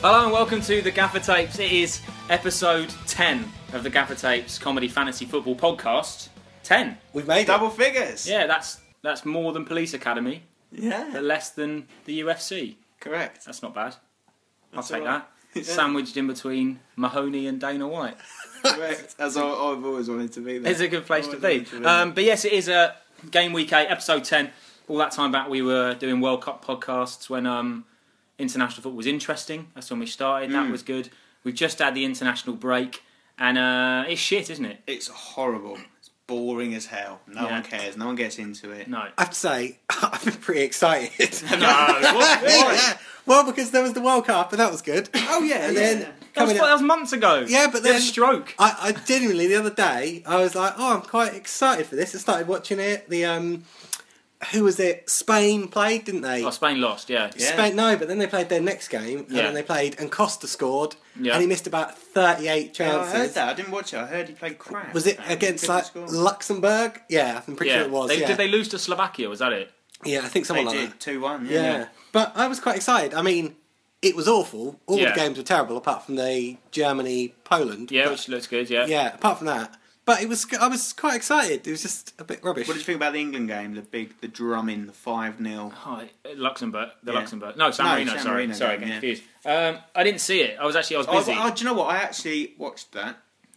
Hello and welcome to the Gaffer Tapes. It is episode 10 of the Gaffer Tapes Comedy Fantasy Football Podcast. 10. We've made double figures. Yeah, that's more than Police Academy, Yeah. but less than the UFC. Correct. That's not bad. That's I'll take all right. that. Sandwiched in between Mahoney and Dana White. Correct. As I've always wanted to be there. It's a good place to Always be. wanted to be there. But yes, it is Game Week 8, episode 10. All that time back we were doing World Cup podcasts when international football was interesting. That's when we started. That was good. We've just had the international break, and it's shit, isn't it? It's horrible. It's boring as hell. No Yeah. one cares. No one gets into it. No. I have to say, I've been pretty excited. No. What? Yeah. Well, because there was the World Cup, and that was good. Oh yeah. And yeah. then That coming was up, months ago. Yeah, but You had then a stroke. I genuinely the other day I was like, oh, I'm quite excited for this. I started watching it. The who was it? Spain played, didn't they? Oh, Spain lost, yeah. Yeah. Spain, no, but then they played their next game, and Yeah. then they played, and Costa scored, Yeah. and he missed about 38 Oh, chances. I heard that. I didn't watch it. I heard he played crap. Was it against like Luxembourg? Yeah, I'm pretty sure it was. Yeah. Did they lose to Slovakia? Was that it? Yeah, I think They someone like did that. 2-1. Yeah. Yeah. But I was quite excited. I mean, it was awful. All Yeah. the games were terrible, apart from the Germany-Poland. Yeah, But- which looks good, yeah. yeah, apart from that. But I was quite excited. It was just a bit rubbish. What did you think about the England game? The drumming, the 5-0. Oh, Luxembourg. Yeah. Luxembourg. No, San Marino, San sorry. Marino Sorry, game, getting confused. I didn't see it. I was busy. Oh, do you know what? I actually watched that.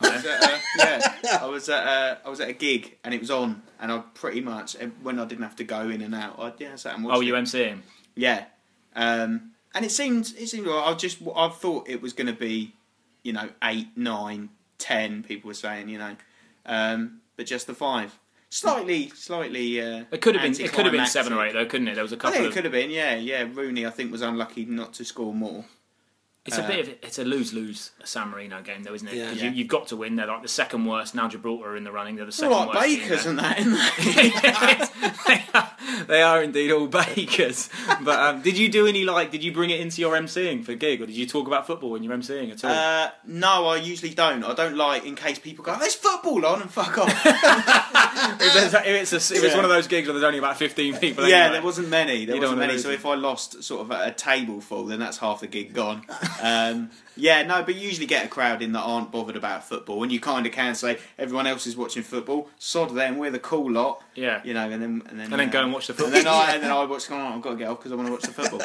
I was at a gig and it was on, and I pretty much when I didn't have to go in and out, I sat and watched it. you MCing? Yeah, and it seemed. I thought it was going to be, 8, 9, 10. People were saying, but just the 5. Slightly. It could have been 7 or 8 though, couldn't it? There was a I couple think of. it could have been. Yeah. Rooney, I think, was unlucky not to score more. It's a lose-lose San Marino game though, isn't it? Yeah. 'Cause Yeah. you've got to win. They're like the second worst. Now Gibraltar are in the running. They're the It's second all worst. like team bakers there. and that, isn't They are indeed all bakers. But did you do any did you bring it into your MCing for gig, or did you talk about football when you're MCing at all? No, I usually don't. I don't like in case people go, "There's football on," and fuck off. If it's one of those gigs where there's only about 15 people. Yeah, anyway. there wasn't many. There You don't wasn't wanna many. lose So them. if I lost sort of a table full, then that's half the gig gone. But you usually get a crowd in that aren't bothered about football, and you kind of can say everyone else is watching football. Sod them, we're the cool lot. Yeah. And then go and watch the And football. then I watch. I've got to get off because I want to watch the football.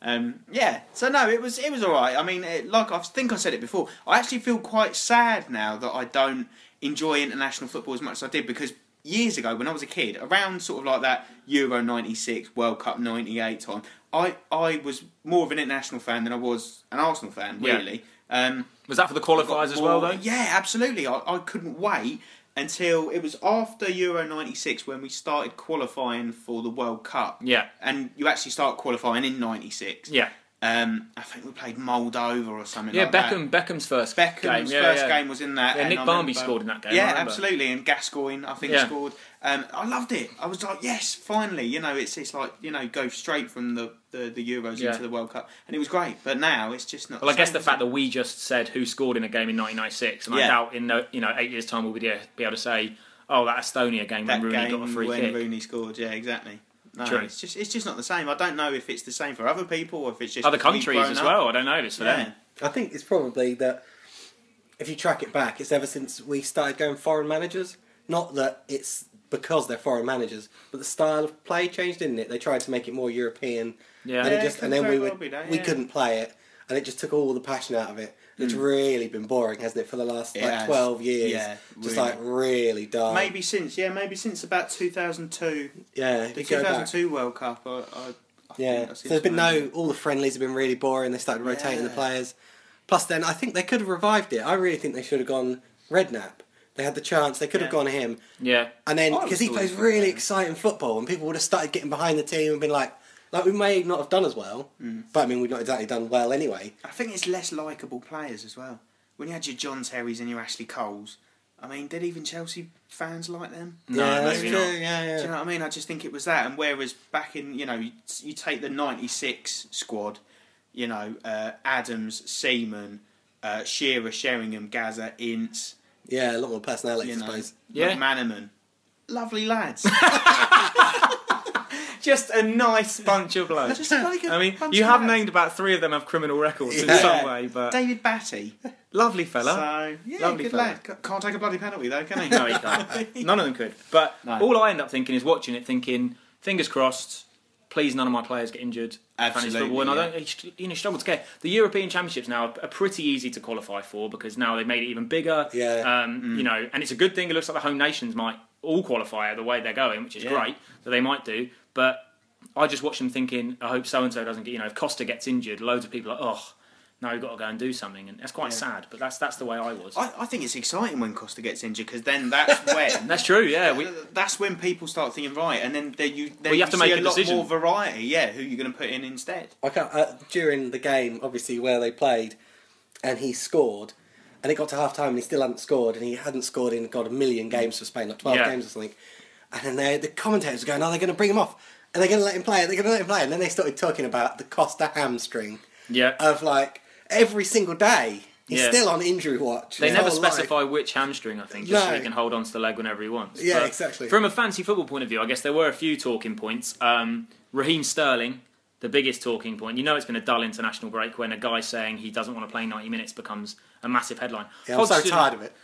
So no, it was all right. I mean, I think I said it before. I actually feel quite sad now that I don't enjoy international football as much as I did, because years ago when I was a kid, around sort of like that Euro '96, World Cup '98 time, I was more of an international fan than I was an Arsenal fan. Really. Was that for the qualifiers as well, though? Yeah, absolutely. I couldn't wait until it was after Euro '96 when we started qualifying for the World Cup. Yeah. And you actually start qualifying in '96. Yeah. I think we played Moldova or something Yeah, like that. Beckham's first Beckham's game. first game was in that. Yeah, and Nick I Barmby remember- scored in that game, I Yeah, remember. absolutely. And Gascoigne, I think, Yeah. scored. I loved it. I was like, yes, finally. It's like, go straight from the Euros Yeah. into the World Cup. And it was great. But now it's just not. Well, I guess the same, fact is that we just said who scored in a game in 1996, and I Yeah. doubt in 8 years' time we'll be able to say, oh, that Estonia game when that Rooney game got a free when kick. Rooney scored, yeah, exactly. No, True. it's just not the same. I don't know if it's the same for other people or if it's just Other we've countries grown as up. well. I don't know if it's for Yeah. them. I think it's probably that if you track it back, it's ever since we started going foreign managers. Not that it's because they're foreign managers, but the style of play changed, didn't it? They tried to make it more European, Yeah. and, Yeah, and then very well be that, we yeah. couldn't play it, and it just took all the passion out of it. It's really been boring, hasn't it, for the last It like has. 12 years? Yeah, just really. like really dull. Maybe since about 2002, Yeah, the if you go back. 2002 World Cup. I Yeah, think I've so seen there's been some- all the friendlies have been really boring. They started rotating the Yeah. players. Plus, then I think they could have revived it. I really think they should have gone Redknapp. They had the chance. They could have Yeah. gone him, Yeah. and then I because he was plays always really for him. exciting football, and people would have started getting behind the team and been like we may not have done as well, but I mean we've not exactly done well anyway. I think it's less likeable players as well. When you had your John Terrys and your Ashley Coles, I mean, did even Chelsea fans like them? No, yeah, that's maybe true. not. Yeah, Do yeah. you know what I mean? I just think it was that. And whereas back in, you take the '96 squad, Adams, Seaman, Shearer, Sheringham, Gaza, Ince, Yeah, a lot more personality, I suppose. Yeah. McManaman. Lovely lads. Just a nice bunch of blokes. Just like a I mean, bunch you of have lads. named about 3 of them have criminal records in Yeah. some way, but David Batty. lovely fella. So, yeah, Lovely good fella. lad. Can't take a bloody penalty though, can he? No, he can't. None of them could. But No. all I end up thinking is watching it, thinking, fingers crossed, please none of my players get injured. Absolutely, Fantasy football. And I yeah. don't, struggle to get. The European Championships now are pretty easy to qualify for because now they've made it even bigger. Yeah. And it's a good thing. It looks like the home nations might all qualify the way they're going, which is Yeah. great. So they might do. But I just watch them thinking, I hope so and so doesn't get. If Costa gets injured, loads of people are like, oh. Now we've got to go and do something, and that's quite sad. But that's the way I was. I think it's exciting when Costa gets injured because then that's when That's true. Yeah, that's when people start thinking right, and then you have to see make a a lot decision. more variety. Yeah, who you're going to put in instead? I can't, during the game, obviously, where they played, and he scored, and it got to half time and he still hadn't scored, and he hadn't scored in, God, a million games for Spain, like 12 Yeah. games or something. And then the commentators were going, oh, they're going to bring him off. Are they going to let him play? Are they going to let him play? And then they started talking about the Costa hamstring yeah. of, like, every single day. He's Yeah. still on injury watch. They his never whole life. specify which hamstring, I think, just so No. he can hold on to the leg whenever he wants. Yeah, But exactly. From a fancy football point of view, I guess there were a few talking points. Raheem Sterling, the biggest talking point. You know it's been a dull international break when a guy saying he doesn't want to play 90 minutes becomes a massive headline. Yeah, I'm so Hodgson- tired of it.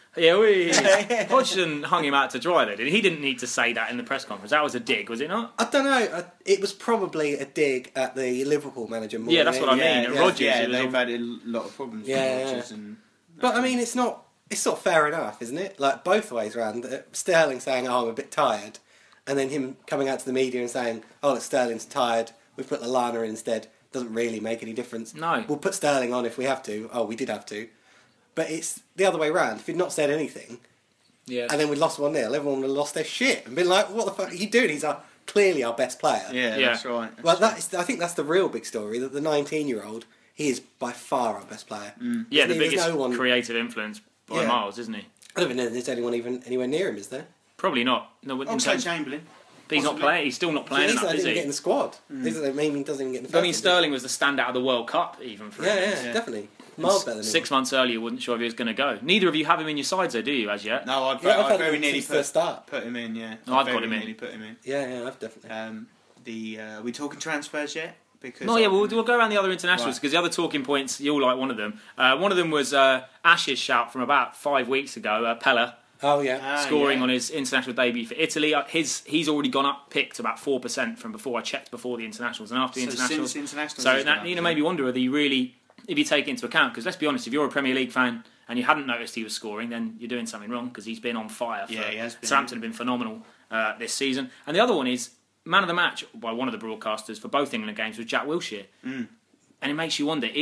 Yeah, Hodgson hung him out to dry there, did he? He didn't need to say that in the press conference. That was a dig, was it not? I don't know. It was probably a dig at the Liverpool manager more Yeah, than that's what I anything. mean. yeah, Rodgers, yeah, it was they've all- had a lot of problems Yeah, with yeah. Rodgers and. But I mean, it's sort of fair enough, isn't it? Like both ways round. Sterling saying, "Oh, I'm a bit tired," and then him coming out to the media and saying, "Oh, look, Sterling's tired. We've put Lallana in instead. Doesn't really make any difference. No. We'll put Sterling on if we have to. Oh, we did have to, but it's the other way round. If he'd not said anything, Yeah. and then we'd lost 1-0, everyone would have lost their shit and been like, "What the fuck are you doing? He's clearly our best player." Yeah, Yeah. that's right. Well, I think that's the real big story. That the 19-year-old, he is by far our best player. Yeah, the There's biggest no one- creative influence by Yeah. miles, isn't he? I don't even know if there's anyone even anywhere near him, is there? Probably not. No, in Also terms- Chamberlain. but he's not possibly. playing. He's still not playing He's enough, not is even he? get in the squad. He doesn't even get in the I mean, first, Sterling was the standout of the World Cup, even for Yeah, him. yeah, definitely. Miles better than him. 6 months earlier, wasn't sure if he was going to go. Neither of you have him in your sides, though, do you, as yet? No, I've, Yeah, I've I've had very him nearly since the start. put him in. Yeah, Oh, I've got very him in. nearly put him in. Yeah, I've definitely. Are we talking transfers yet? Because No, yeah, we'll go around the other internationals Right. because the other talking points, you'll like one of them. One of them was Ash's shout from about 5 weeks ago, Pella, Oh, yeah. scoring yeah. on his international debut for Italy. He's already gone up, picked about 4% from before. I checked before the internationals and after the So internationals. since internationals So has that gone you up, know made me wonder whether you really, if you take it into account, because let's be honest, if you're a Premier League fan and you hadn't noticed he was scoring, then you're doing something wrong because he's been on fire. Yeah, he has been. Southampton have been phenomenal this season. And the other one is man of the match by one of the broadcasters for both England games was Jack Wilshere. And it makes you wonder,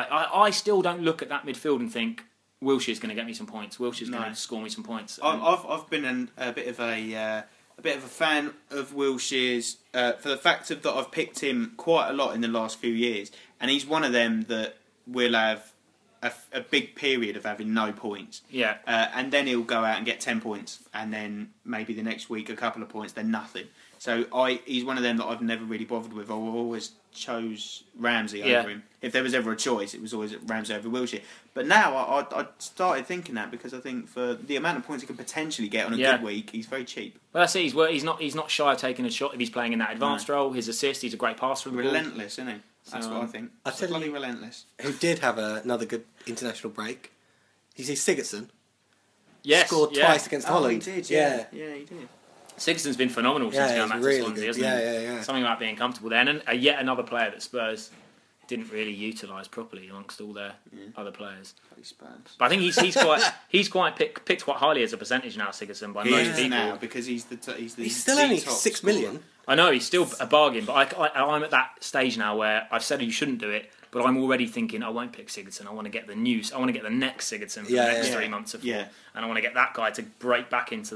I still don't look at that midfield and think Wilshere's going to get me some points. Wilshere's going No. to score me some points. I've been a bit of a fan of Wilshere's for the fact of that I've picked him quite a lot in the last few years, and he's one of them that will have a big period of having no points. Yeah. And then he'll go out and get 10 points, and then maybe the next week a couple of points, then nothing. So he's one of them that I've never really bothered with. I always chose Ramsey Yeah. over him. If there was ever a choice, it was always Ramsey over Wilshere. But now I started thinking that because I think for the amount of points he could potentially get on a Yeah. good week, he's very cheap. Well, that's it. He's not shy of taking a shot if he's playing in that advanced role. His assist, he's a great passer. Of the ball. Relentless, isn't he? That's So, what I think. I'll tell Bloody you- relentless. Who did have another good international break? You see Sigurdsson? Yes, Scored yeah. twice against Holland. he did, yeah. Yeah, he did. Sigson's been phenomenal since Yeah, going he's back really to Swansea, good. hasn't Yeah, he? yeah, yeah. Something about being comfortable there, and yet another player that Spurs didn't really utilise properly amongst all their other players. Bloody Spurs. But I think he's quite picked quite highly as a percentage now, Sigurdsson, by He most is people. now because he's He's still the only top 6 scorer. million. I know he's still a bargain, but I'm at that stage now where I've said you shouldn't do it, but I'm already thinking I won't pick Sigurdsson. I want to get the news. I want to get the next Sigurdsson for Yeah, the next yeah. 3 months of form, Yeah. and I want to get that guy to break back into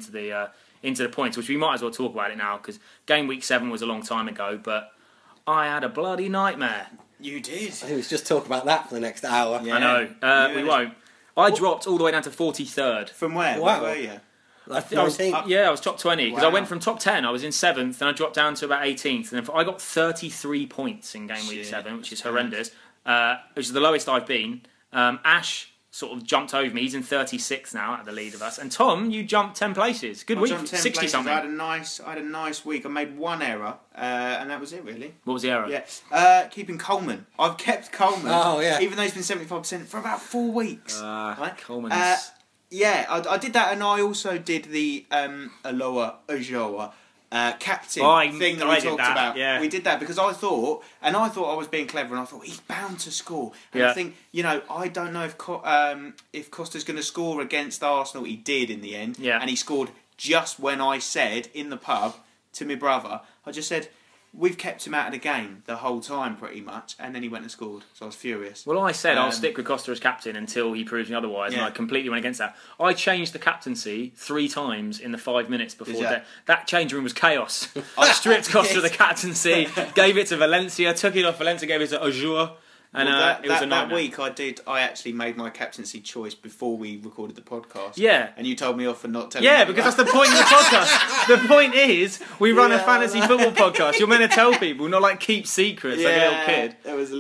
the points, which we might as well talk about it now because game week 7 was a long time ago, but I had a bloody nightmare. You did. I think we should just talk about that for the next hour. Yeah. I know Yeah. we won't. I dropped all the way down to 43rd. From where? Wow. Where were you? Like I was, 19th. I was top 20 because I Wow. went from top 10. I was in 7th, and I dropped down to about 18th, and then I got 33 points in game week Shit, 7, which is that's bad. horrendous. Which is the lowest I've been. Ash sort of jumped over me. He's in 36 now at the lead of us. And Tom, you jumped 10 places. Good week, 60 places. something. I had a nice week. I made one error, and that was it really. What was the error? Yeah, keeping Coleman. I've kept Coleman. Oh, yeah. Even though he's been 75% for about 4 weeks. Right? Coleman's... Yeah, I did that, and I also did the Aloha Ojoa captain thing that we talked about. Yeah. We did that because I thought I was being clever, and I thought he's bound to score. And I think, I don't know if Costa's going to score against Arsenal. He did in the end, and he scored just when I said in the pub to my brother, I just said, we've kept him out of the game the whole time pretty much, and then he went and scored, so I was furious. Well, I said I'll stick with Costa as captain until he proves me otherwise, and I completely went against that. I changed the captaincy 3 times in the 5 minutes before that change room was chaos. I stripped Costa of the captaincy, gave it to Valencia, took it off Valencia, gave it to Azure. And it was a nightmare. That week I actually made my captaincy choice before we recorded the podcast. Yeah. And you told me off for not telling me. Yeah, because that's the point of the podcast. The point is, we run a fantasy football podcast. You're meant to tell people, not like keep secrets like a little kid. That was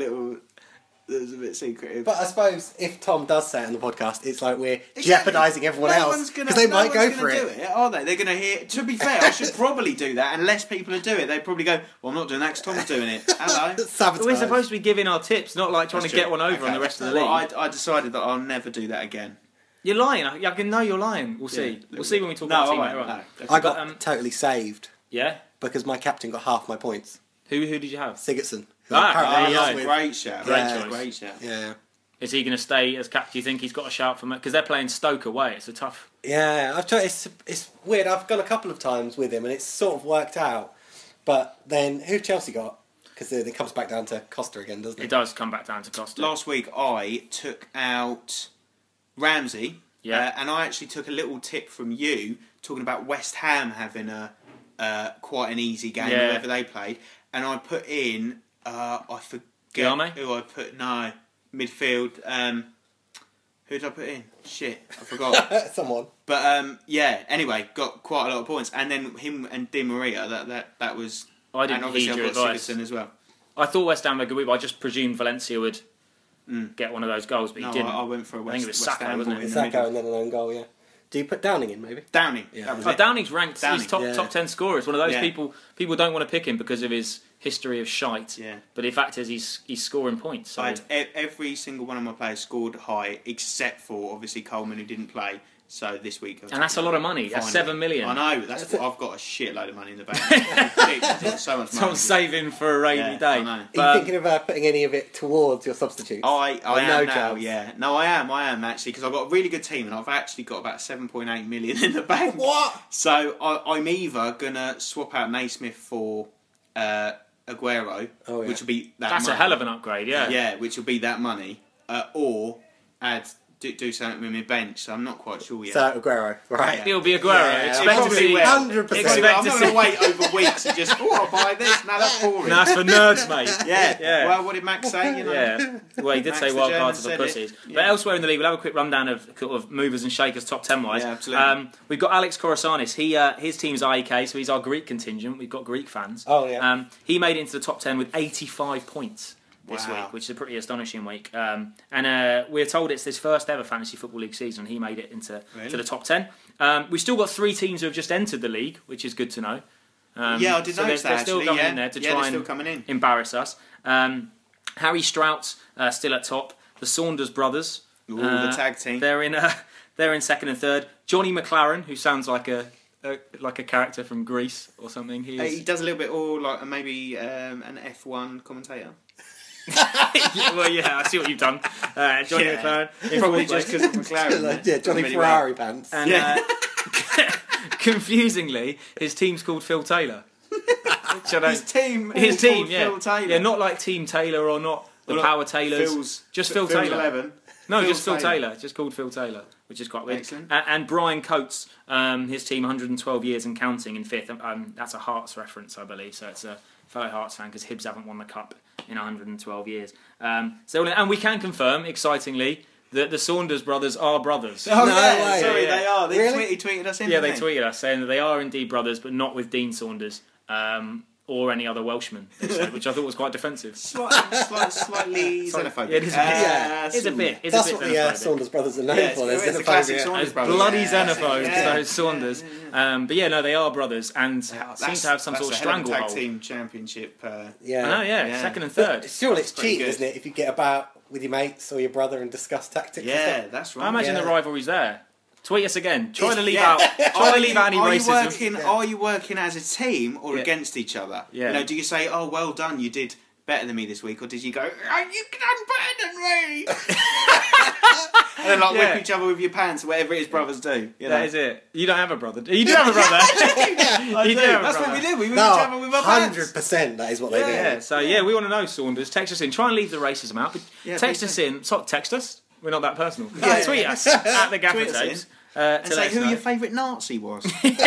a bit secretive. But I suppose if Tom does say it on the podcast, it's like we're jeopardising everyone else because they might go for it. Are they? They're going to hear. To be fair, I should probably do that. Unless people are doing it, they probably go, "Well, I'm not doing that because Tom's doing it." Hello. Sabotage. We're supposed to be giving our tips, not like trying to get one over on the rest of the league. Well, I decided that I'll never do that again. You're lying. I can know you're lying. We'll see. We'll see when we talk about team later on. I got totally saved. Yeah. Because my captain got half my points. Who did you have? Sigurdsson. Great shout. Great choice. Yeah. Is he going to stay as captain? Do you think he's got a shout for me? Because they're playing Stoke away. It's a tough... Yeah, I've tried. It's weird. I've gone a couple of times with him and it's sort of worked out. But then, who Chelsea got? Because it comes back down to Costa again, doesn't it? It does come back down to Costa. Last week I took out Ramsey. Yeah. And I actually took a little tip from you talking about West Ham having quite an easy game whenever they played. And I put in... I forget Guillaume? who I put. No, midfield. Who did I put in? Shit, I forgot. Someone. But anyway, got quite a lot of points, and then him and Di Maria. That was. I didn't and obviously heed your I've got advice. Sigurdsson as well. I thought West Ham were a good week, but I just presumed Valencia would get one of those goals, but he didn't. I went for a West, I think it was West Saka, Ham wasn't boy it? in the Saka middle. and then an own goal, yeah. Do you put Downing in, maybe? Downing. Yeah. That was Oh, it. Downing's ranked. Downing. He's top 10 scorers. One of those people don't want to pick him because of his history of shite. Yeah. But the fact is, he's scoring points. So. I had every single one of my players scored high, except for obviously Coleman, who didn't play. So this week, and that's a lot of money. That's 7 million. I know. I've got a shitload of money in the bank. I've got so much money. I'm saving for a rainy day. I know. Are you thinking of putting any of it towards your substitutes? I am now, chance? yeah. No, I am actually, because I've got a really good team and I've actually got about 7.8 million in the bank. What? So I'm either going to swap out Naismith for Aguero, which will be That's money. a hell of an upgrade, yeah. Yeah, which will be that money, or do something with my bench, so I'm not quite sure yet. So Aguero, right? It'll be Aguero. Yeah, Expect to see 100%. I'm not going to wait over weeks and just, I'll buy this. No, that's boring. No, that's for nerds, mate. Yeah. Well, what did Max say? You know? Yeah. Well, he did Max say the wild German cards are for said it. pussies. Yeah. But elsewhere in the league, we'll have a quick rundown of sort of movers and shakers, top 10 wise. Yeah, absolutely. We've got Alex Korosanis. His team's IEK, so he's our Greek contingent. We've got Greek fans. Oh, yeah. He made it into the top 10 with 85 points this week, which is a pretty astonishing week. And we're told it's his first ever Fantasy Football League season. He made it into to the top 10. We've still got 3 teams who have just entered the league, which is good to know. Yeah, I did notice that. They're still coming in there to try and embarrass us. Harry Strout still at top. The Saunders brothers, the tag team. They're in second and third. Johnny McLaren, who sounds like a character from Greece or something. He does a little bit, or like maybe an F1 commentator. Well, yeah, I see what you've done. Johnny McLaren. Probably just because of McLaren. Yeah, Johnny Ferrari pants. And confusingly, his team's called Phil Taylor. His team, yeah. Phil Taylor. Yeah, not like Team Taylor or not the Power Taylors. Just Phil Taylor. 11. No, just Phil Taylor. Just called Phil Taylor, which is quite weird. Excellent. And Brian Coates, his team 112 years and counting in 5th. That's a Hearts reference, I believe. So it's a fellow Hearts fan because Hibs haven't won the Cup in 112 years. And we can confirm, excitingly, that the Saunders brothers are brothers. Oh, no way. Sorry, they are. They really? tweeted us in. Yeah, they tweeted us saying that they are indeed brothers, but not with Dean Saunders. or any other Welshman, they said, which I thought was quite defensive. Slightly xenophobic. Yeah, it is a bit. It's a bit. It's That's a what bit the xenophobic. Saunders brothers are known Yeah, for. it's There's the classic xenophobia. Saunders Those brothers. bloody Yeah, xenophobes, yeah. those Saunders. But yeah, no, they are brothers and seem to have some sort of That's a hell of a stranglehold. tag team championship. Yeah. I know, Yeah. second and third. But surely it's Pretty cheating, good. isn't it, if you get about with your mates or your brother and discuss tactics and Yeah, stuff? that's right. I imagine Yeah. the rivalry's there. Tweet us again. Try to leave Yeah. out. Try to leave out any are racism. You are you working as a team or Yeah. against each other? Yeah. You know, do you say, "Oh, well done, you did better than me this week," or did you go, "Oh, you done better than me"? And then like Yeah. whip each other with your pants, whatever it is brothers do. You know? That is it. You don't have a brother. You do have a brother. I You do. do have a That's what brother. we did. We whip No, each other with our pants. 100% that is what they do. Yeah, so yeah, we want to know, Saunders. Text us in. Try and leave the racism out. But Yeah, text please us do. in. Text us. We're not that personal. Yeah. Tweet us at the Gaffer Tweet us Tapes. And to say let us who know. your favourite Nazi was.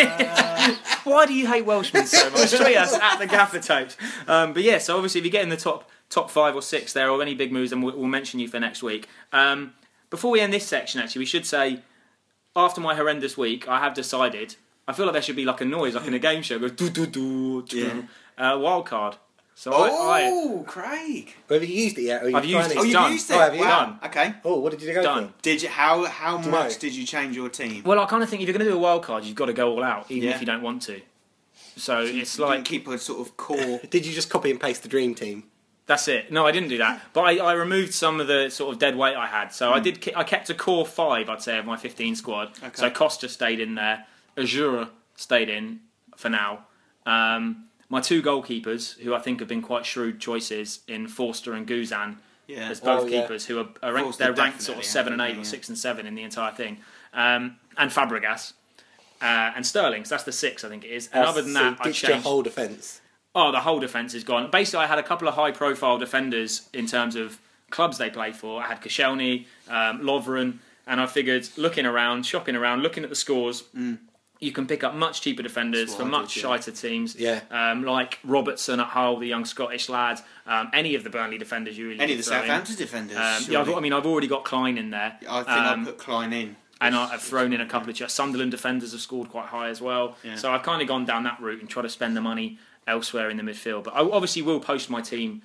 Why do you hate Welshmen so much? Tweet us at the Gaffer Tapes. But yeah, so obviously if you get in the top 5 or 6 there, or any big moves, then we'll mention you for next week. Before we end this section, actually, we should say, after my horrendous week, I have decided, I feel like there should be like a noise, like in a game show, goes do wild card. So Oh, Craig! Have you used it yet? Or are you I've used trying it. to- Oh, you've done. used Oh, it. have you? Wow. Done. Okay. Oh, what did you go Done. for? Did you? How Do you much know? did you change your team? Well, I kind of think if you're going to do a wild card, you've got to go all out, even Yeah. if you don't want to. So it's You like didn't keep a sort of core. Did you just copy and paste the dream team? that's it. No, I didn't do that. But I removed some of the sort of dead weight I had. So I kept a core 5, I'd say, of my 15 squad. Okay. So Costa stayed in there. Azura stayed in for now. My 2 goalkeepers, who I think have been quite shrewd choices in Forster and Guzan, Yeah. as both Oh, yeah. keepers who are ranked, Forster they're ranked sort of definitely, 7 and 8 yeah. or 6 and 7 in the entire thing. And Fabregas. And Sterling, so that's the 6, I think it is. And other than that, so I ditched your changed. whole defence. Oh, the whole defence is gone. Basically, I had a couple of high-profile defenders in terms of clubs they played for. I had Koscielny, Lovren, and I figured, shopping around, looking at the scores, you can pick up much cheaper defenders That's for what I much did, shiter teams. Yeah. Like Robertson at Hull, the young Scottish lad. Any of the Burnley defenders you really Any of could the throw in. Southampton defenders. Yeah, surely. I've already got Klein in there. I think I'll put Klein in. And I've thrown in a couple of Sunderland defenders have scored quite high as well. Yeah. So I've kind of gone down that route and try to spend the money elsewhere in the midfield. But I obviously will post my team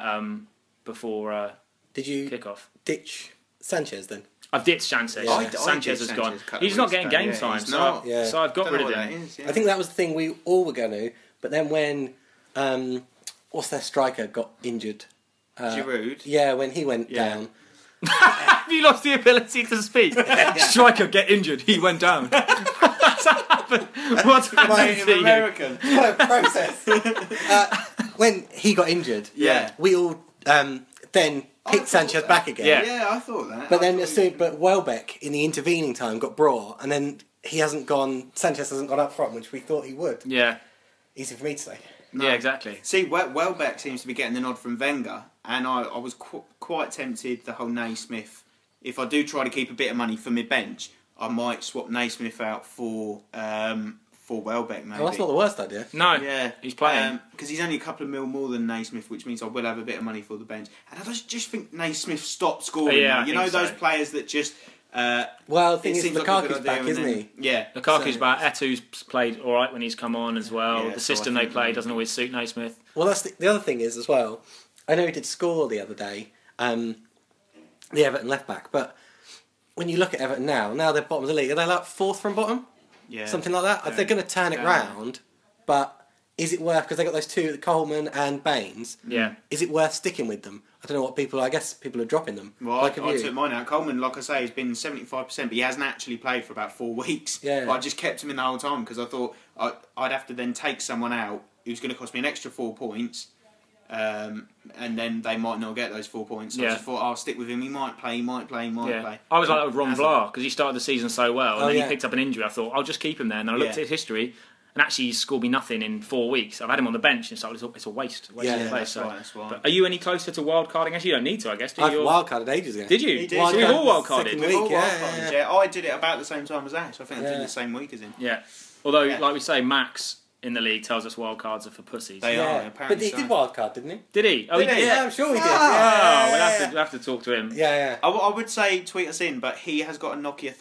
before Did you kick-off. ditch Sanchez then? I've ditched Sanchez. Yeah. I Sanchez has ditched gone. Sanchez a couple He's of not weeks getting ago, game yeah, time, he's so, not. Yeah. so I've got Don't rid know of what him. that is, yeah. I think that was the thing we all were going to, but then when what's their striker got injured? Giroud. Yeah, when he went Yeah. down. Have you lost the ability to speak? Striker get injured. He went down. What's happened? What's happened to you? American. Process. When he got injured, Yeah. we all then picked Sanchez back again. Yeah. Yeah, I thought that. But I then, thought but Welbeck in the intervening time got brought, and then he hasn't gone. Sanchez hasn't gone up front, which we thought he would. Yeah. Easy for me to say. No. Yeah, exactly. See, Welbeck seems to be getting the nod from Wenger, and I was quite tempted the whole Naismith. If I do try to keep a bit of money for my bench, I might swap Naismith out for Welbeck. Maybe. Oh, that's not the worst idea. No, Yeah, he's playing. because he's only a couple of mil more than Naismith, which means I will have a bit of money for the bench. And I just think Naismith stopped scoring. Yeah, now. I You think know those so. players that just. Well, the thing it is, seems like a good Lukaku's idea back, and isn't then- he? Yeah, Lukaku's So- back. Eto'o's played all right when he's come on as well. Yeah, The so I system they think play that- doesn't always suit Naismith. Well, that's the other thing is as well. I know he did score the other day, the Everton left back, but when you look at Everton now they're bottom of the league. Are they like 4th from bottom? yeah, Something like that. Yeah. They're going to turn it Yeah. round, but is it worth? Because they got those two, Coleman and Baines. Yeah. Is it worth sticking with them? I don't know what people. I guess people are dropping them. Well, Like I have you? took mine out. Coleman, like I say, has been 75%, but he hasn't actually played for about 4 weeks. Yeah. But I just kept him in the whole time because I thought I'd have to then take someone out who's going to cost me an extra 4 points, and then they might not get those 4 points. So Yeah. I just thought I'll stick with him. He might play. Yeah. I was like that with Ron Hasn't. Vlaar because he started the season so well, and Oh, then yeah. he picked up an injury. I thought I'll just keep him there, and then I looked Yeah. at his history, and actually he's scored me nothing in 4 weeks. I've had him on the bench, and it's a waste. Yeah, of play. that's So. right. That's right. But are you any closer to wild carding? Actually, you don't need to, I guess. Do I've you? wildcarded ages ago. Did you? He did. So we've all wild Second carded. week. We've all yeah, wildcarded, yeah. I did it about the same time as Ash. I think I did Yeah. it the same week as him. Yeah. Although, Yeah. like we say, Max in the league tells us wild cards are for pussies. They Yeah. are, But apparently he so. did wildcard, didn't he? Did he? Oh, Did he he? did. Yeah, I'm sure he did. Ah. Oh, Yeah, we'll have to talk to him. Yeah, I would say tweet us in, but he has got a Nokia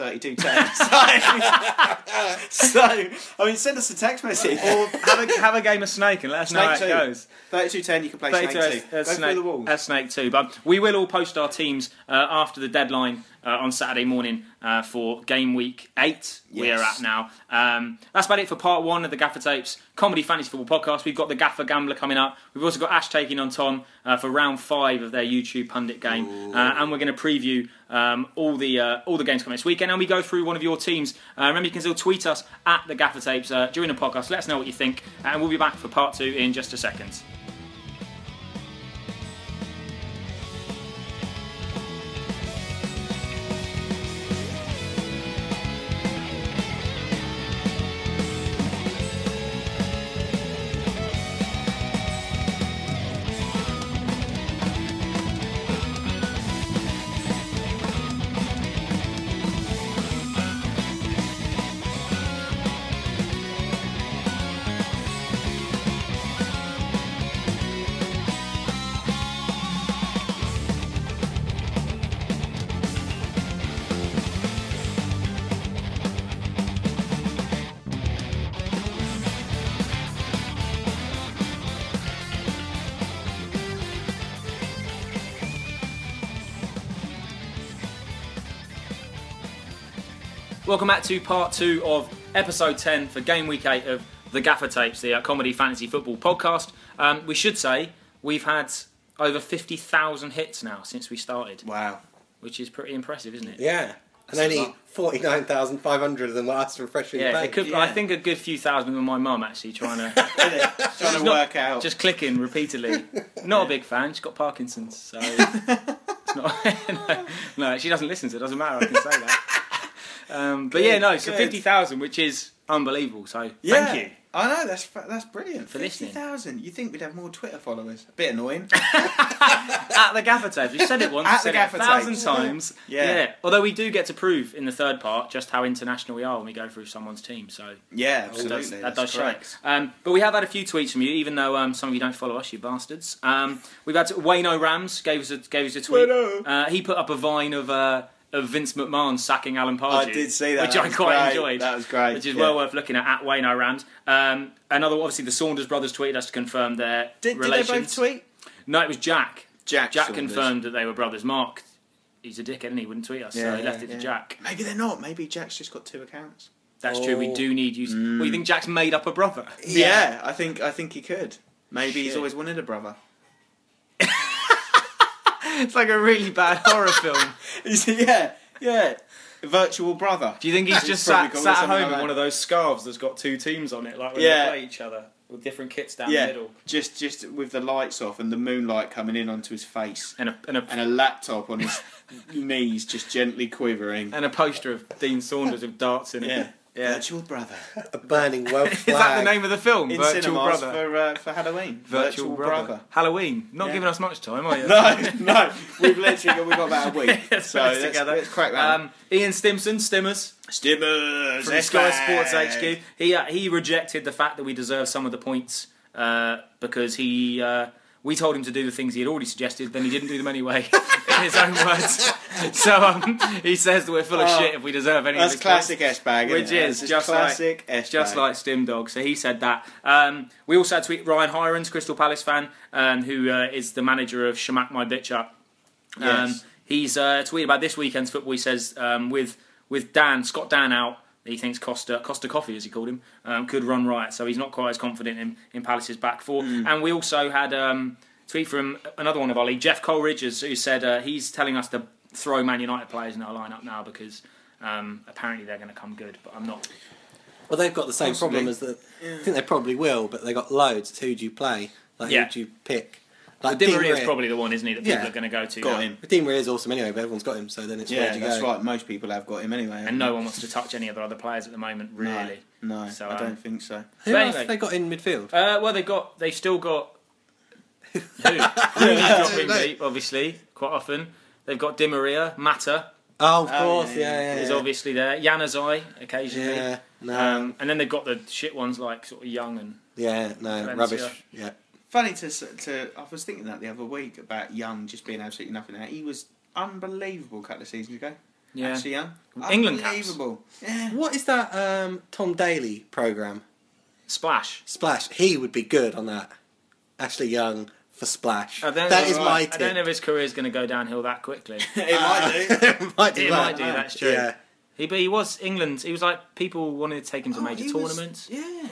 3210. So, I mean, send us a text message. Or have a game of Snake and let us know how it Snake 2. goes. 3210, you can play Snake 2. Go through the walls. As Snake 2. But we will all post our teams after the deadline on Saturday morning for game week 8 we are Yes. at now. That's about it for part 1 of the Gaffer Tapes Comedy Fantasy Football Podcast. We've got the Gaffer Gambler coming up. We've also got Ash taking on Tom for round 5 of their YouTube pundit game. And we're going to preview all the games coming this weekend. And we go through one of your teams. Remember, you can still tweet us at the Gaffer Tapes during the podcast. Let us know what you think. And we'll be back for part 2 in just a second. Welcome back to part 2 of episode 10 for game week 8 of the Gaffer Tapes, the Comedy Fantasy Football Podcast. We should say we've had over 50,000 hits now since we started, Wow. which is pretty impressive, isn't it? yeah. And That's a only lot. 49,500 of them were us refreshing the Yeah, page. it could, Yeah. I think a good few thousand with my mum actually trying to Trying to not- work out. just clicking repeatedly. Not a big fan. She's got Parkinson's, so it's not. no, she doesn't listen, so it doesn't matter. I can say that. But yeah, no. So Good. 50,000, which is unbelievable. So Yeah. thank you. I know, that's brilliant. For listening. 50,000. You think we'd have more Twitter followers? A bit annoying. At the Gaffer Tapes, we've said it once, At the said it Gaffer 1,000 Tapes. times. Yeah. Although we do get to prove in the third part just how international we are when we go through someone's team. So Yeah, that does, absolutely. that that's does show. correct. But we have had a few tweets from you, even though some of you don't follow us, you bastards. We've had Wayno Rams gave us a tweet. Wayno. He put up a vine of Vince McMahon sacking Alan Pardew. I did see that. which That I was quite great. enjoyed. That was great. Which is Yeah. well worth looking at Wayno Rams. Another, obviously, the Saunders brothers tweeted us to confirm their Did they relations. both tweet? No, it was Jack. Jack Saunders. confirmed that they were brothers. Mark, he's a dickhead, and he wouldn't tweet us, so Yeah, he left it to yeah. Jack. Maybe they're not. Maybe Jack's just got 2 accounts. That's true. We do need you. Well, you think Jack's made up a brother? Yeah, I think he could. Maybe he's Shit. always wanted a brother. It's like a really bad horror film. yeah. Virtual brother. Do you think he's just probably sat called it at something home like in that. one of those scarves that's got 2 teams on it, like when Yeah. they play each other with different kits down the Yeah, middle, just with the lights off and the moonlight coming in onto his face, and and a laptop on his knees just gently quivering. a poster of Dean Saunders with darts in it. Yeah, Yeah. Virtual brother. A burning Welsh Is flag. that the name of the film? In Virtual cinemas Brother. for Halloween. Virtual Brother. Halloween. Not Yeah. giving us much time, are you? No, we've got about a week. Let's so put this together. let's crack that. Ian Stimmson, Stimmers, Stimmers from Sky Sports HQ. He rejected the fact that we deserve some of the points because we told him to do the things he had already suggested, then he didn't do them anyway, in his own words. So he says that we're full of shit if we deserve any of That's his classic points, S-bag, which isn't it? is That's just classic S-bag. just like Stim Dog. So he said that. We also had tweet Ryan Hirons, Crystal Palace fan, who is the manager of Shamak My Bitch Up. Yes. He's tweeted about this weekend's football. He says with Scott Dan out, he thinks Costa Coffee, as he called him, could run riot. So he's not quite as confident in Palace's back four. And we also had tweet from another one of our league, Jeff Coleridge, who said he's telling us to throw Man United players in our lineup now because apparently they're going to come good. But I'm not. Well, they've got the same Possibly. problem as the. I think they probably will, but they got loads. It's who do you play? Like Yeah. who do you pick? Like Di Di Maria's Maria- probably the one, isn't he, that people Yeah. are going to go to. Got now. him. Di Maria is awesome anyway, but everyone's got him, so then it's where Yeah, do you that's go? right. Most people have got him anyway. And no one wants to touch any of the other players at the moment, really. No, So, I don't think so. Who But else anyway. have they got in midfield? Well, they've still got. Who? Rooney's dropping deep, obviously, quite often. They've got Di Maria, Mata, Oh, of Oh, course, yeah, is obviously there. Januzaj occasionally. Yeah, no. And then they've got the shit ones like sort of Young and Yeah, no, Valencia. rubbish. Yeah. Funny to I was thinking that the other week about Young just being absolutely nothing now. He was unbelievable a couple of seasons ago. yeah. Actually, Young. England caps. Unbelievable. Yeah. What is that Tom Daly programme? Splash. Splash. He would be good on that. Ashley Young for Splash. I don't That know- is my I tip. don't know if his career is going to go downhill that quickly. It might do. It might do It that. might do, that's true. Yeah. But he was England. He was like people wanted to take him to Oh, major he was- tournaments. Yeah.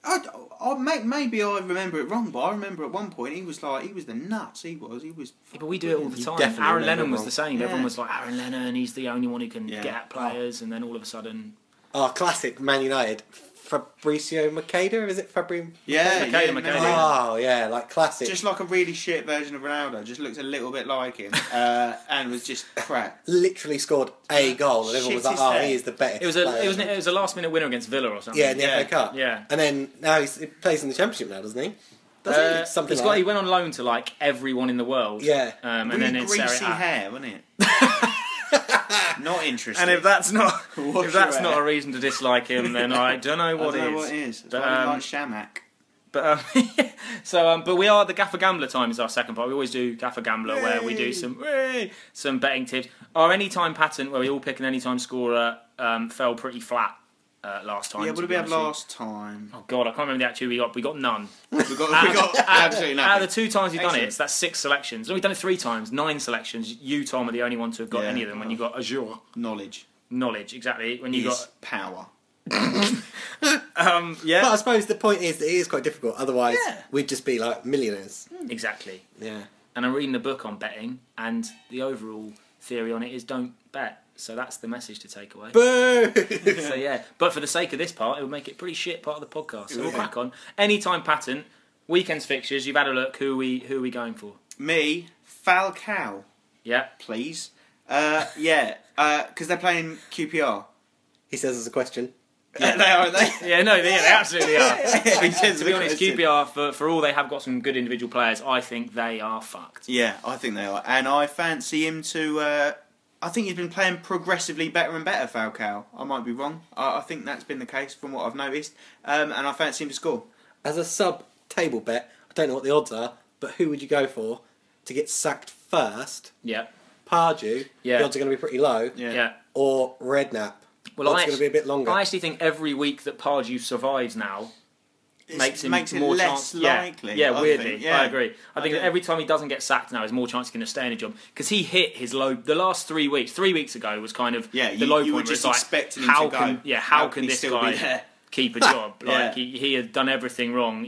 Maybe I remember it wrong, but I remember at one point he was the nuts. He was. Yeah, but we do it all the You time. definitely Aaron remember Lennon was wrong. the same. Yeah. Everyone was like Aaron Lennon. He's the only one who can Yeah. get at players, and then all of a sudden, Oh, classic Man United. Fabricio Makeda, is it Fabri? Yeah, Makeda, yeah, Makeda. no, Oh, yeah, like classic. just like a really shit version of Ronaldo. Just looked a little bit like him, and was just crap. Literally scored a goal, and everyone was like, Shit his "Oh, head. he is the best." it was a last minute winner against Villa or something. Yeah, in the Yeah. FA Cup. Yeah. And then now he plays in the Championship now, doesn't he? Doesn't he? Something He like went on loan to like everyone in the world. Yeah. and Really then in Serie greasy A. hair, wasn't it? Not interesting. And if that's not Wash if that's your not hair. a reason to dislike him, then I don't know I what don't is. know what it is. It's But, like Shamak. But but we are the Gaffer Gambler time is our second part. We always do Gaffer Gambler where we do some betting tips. Our anytime pattern where we all pick an anytime scorer fell pretty flat last time. Yeah, to what did be we have honest with you. last time? Oh God, I can't remember the actual we got. We got none. We got absolutely nothing. Out of the 2 times we've done it, Excellent. that's 6 selections. No, we've done it 3 times, 9 selections. You, Tom, are the only one to have got Yeah. any of them when you got Azure. Knowledge Knowledge, exactly. When you is power. But yeah, I suppose the point is that it is quite difficult. Otherwise, Yeah. we'd just be like millionaires. exactly. Yeah. And I'm reading the book on betting, and the overall theory on it is don't bet. So that's the message to take away. Boo! So yeah, but for the sake of this part, it would make it pretty shit part of the podcast. So we'll Yeah. crack on. Anytime pattern, weekends fixtures. You've had a look. Who are we going for? Me, Falcao, Yeah, please. Because they're playing QPR. He says as a question. Yeah, they are, aren't they? yeah, no, they absolutely are. He says To be honest, question. QPR for all they have got some good individual players, I think they are fucked. Yeah, I think they are, and I fancy him to. I think he's been playing progressively better and better, Falcao. I might be wrong. I think that's been the case from what I've noticed, and I fancy him to score. As a sub-table bet, I don't know what the odds are, but who would you go for to get sacked first? Yeah, Pardew, Yeah. the odds are going to be pretty low, yeah. or Redknapp, Well, odds are going to be a bit longer. I actually think every week that Pardew survives now makes him it more less chance. likely. Yeah, I weirdly, think. Yeah. I agree. I think do. that every time he doesn't get sacked now, there's more chance he's going to stay in a job because he hit his low. The last 3 weeks, 3 weeks ago, was kind of Yeah, the you- low you were point. where just it's expecting like, him to how can, go. Yeah, How how can can he this still be guy there? keep a job? Yeah. Like he had done everything wrong.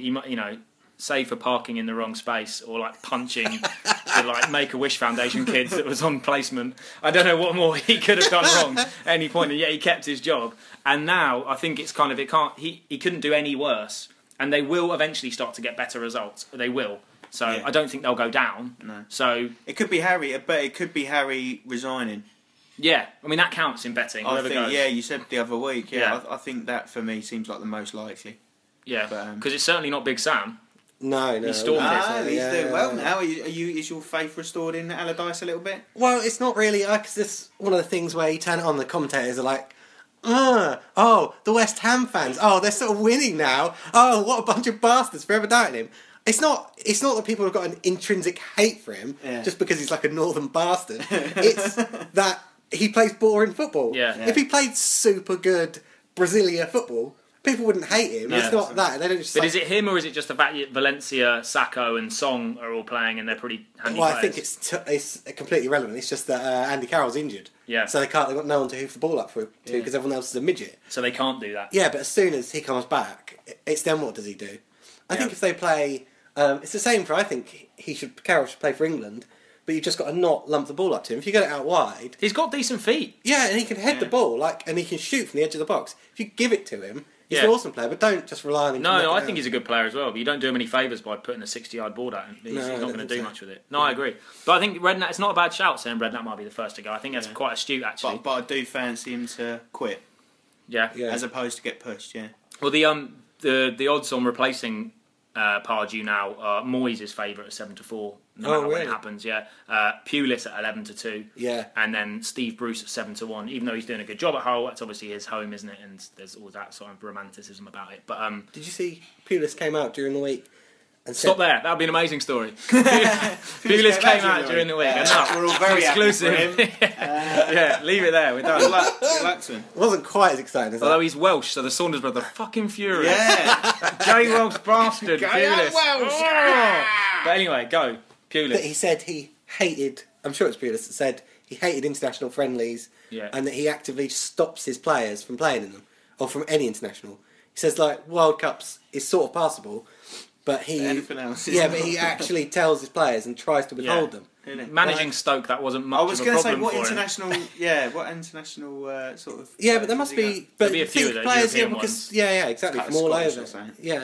Save for parking in the wrong space or like punching the like Make-A-Wish Foundation kids that was on placement. I don't know what more he could have done wrong at any point, and yet he kept his job. And now I think it's kind of he couldn't do any worse, and they will eventually start to get better results. They will. So Yeah. I don't think they'll go down. No. So It could be Harry, but it could be Harry resigning. yeah, I mean that counts in betting. I Whatever think. goes. Yeah, you said the other week. Yeah, Yeah. I think that for me seems like the most likely. Yeah, But, because it's certainly not Big Sam. No, He stormed it. Ah, he's Yeah. doing well now. Is your faith restored in Allardyce a little bit? Well, it's not really, because it's one of the things where you turn it on, the commentators are like, the West Ham fans, they're sort of winning now. Oh, what a bunch of bastards for ever doubting him. It's not that people have got an intrinsic hate for him Yeah. just because he's like a northern bastard. It's that he plays boring football. Yeah. If he played super good Brasilia football, people wouldn't hate him. Yeah. It's not that. They don't just. But is it him or is it just the fact that Valencia, Sacco, and Song are all playing and they're pretty handy Well, players? I think it's completely irrelevant. It's just that Andy Carroll's injured. Yeah. So they've got no one to hoof the ball up to because everyone else is a midget. So they can't do that. Yeah, but as soon as he comes back, it's then what does he do? I think Yeah. if they play, it's the same for. I think Carroll should play for England, but you've just got to not lump the ball up to him. If you get it out wide, He's got decent feet. yeah, and he can head Yeah. the ball and he can shoot from the edge of the box. If you give it to him, he's Yeah. an awesome player. But don't just rely on him. to knock No, it I down. think he's a good player as well, but you don't do him any favours by putting a 60-yard ball at him. He's No, I not don't going to think do so. much with it. No, I agree. But I think Redknapp, it's not a bad shout saying Redknapp might be the first to go. I think that's Yeah. quite astute, actually. But I do fancy him to quit Yeah. Yeah. as opposed to get pushed. Yeah. Well, the odds on replacing Pardew now. Moyes' favourite at 7-4. No Oh, matter when really? it happens, yeah. Pulis at 11-2. Yeah. And then Steve Bruce at 7-1. Even though he's doing a good job at Hull, that's obviously his home, isn't it? And there's all that sort of romanticism about it. But Did you see Pulis came out during the week and stop said, there. That would be an amazing story. Pulis came out during the week. Enough. We're all very exclusive. happy for him. Yeah, leave it there. We're done. Good luck to him. It wasn't quite as exciting as Although that. he's Welsh, so the Saunders brother fucking furious. Yeah. Jay Welsh bastard. Go Pulis. Welsh. Oh. But anyway, go. Pulis. But he said he hated, I'm sure it's Pulis that said he hated international friendlies Yeah. and that he actively stops his players from playing in them, or from any international. He says, like, World Cups is sort of passable, but he... Anything else? Yeah, but he actually tells his players and tries to withhold them. Really? Managing Stoke, that wasn't much I was of a going to say, problem what for him. international sort of... Yeah, but there must be... But There'll be a few of think those players, European because, ones. yeah, exactly, Kind from of all Scottish over. or something. Yeah.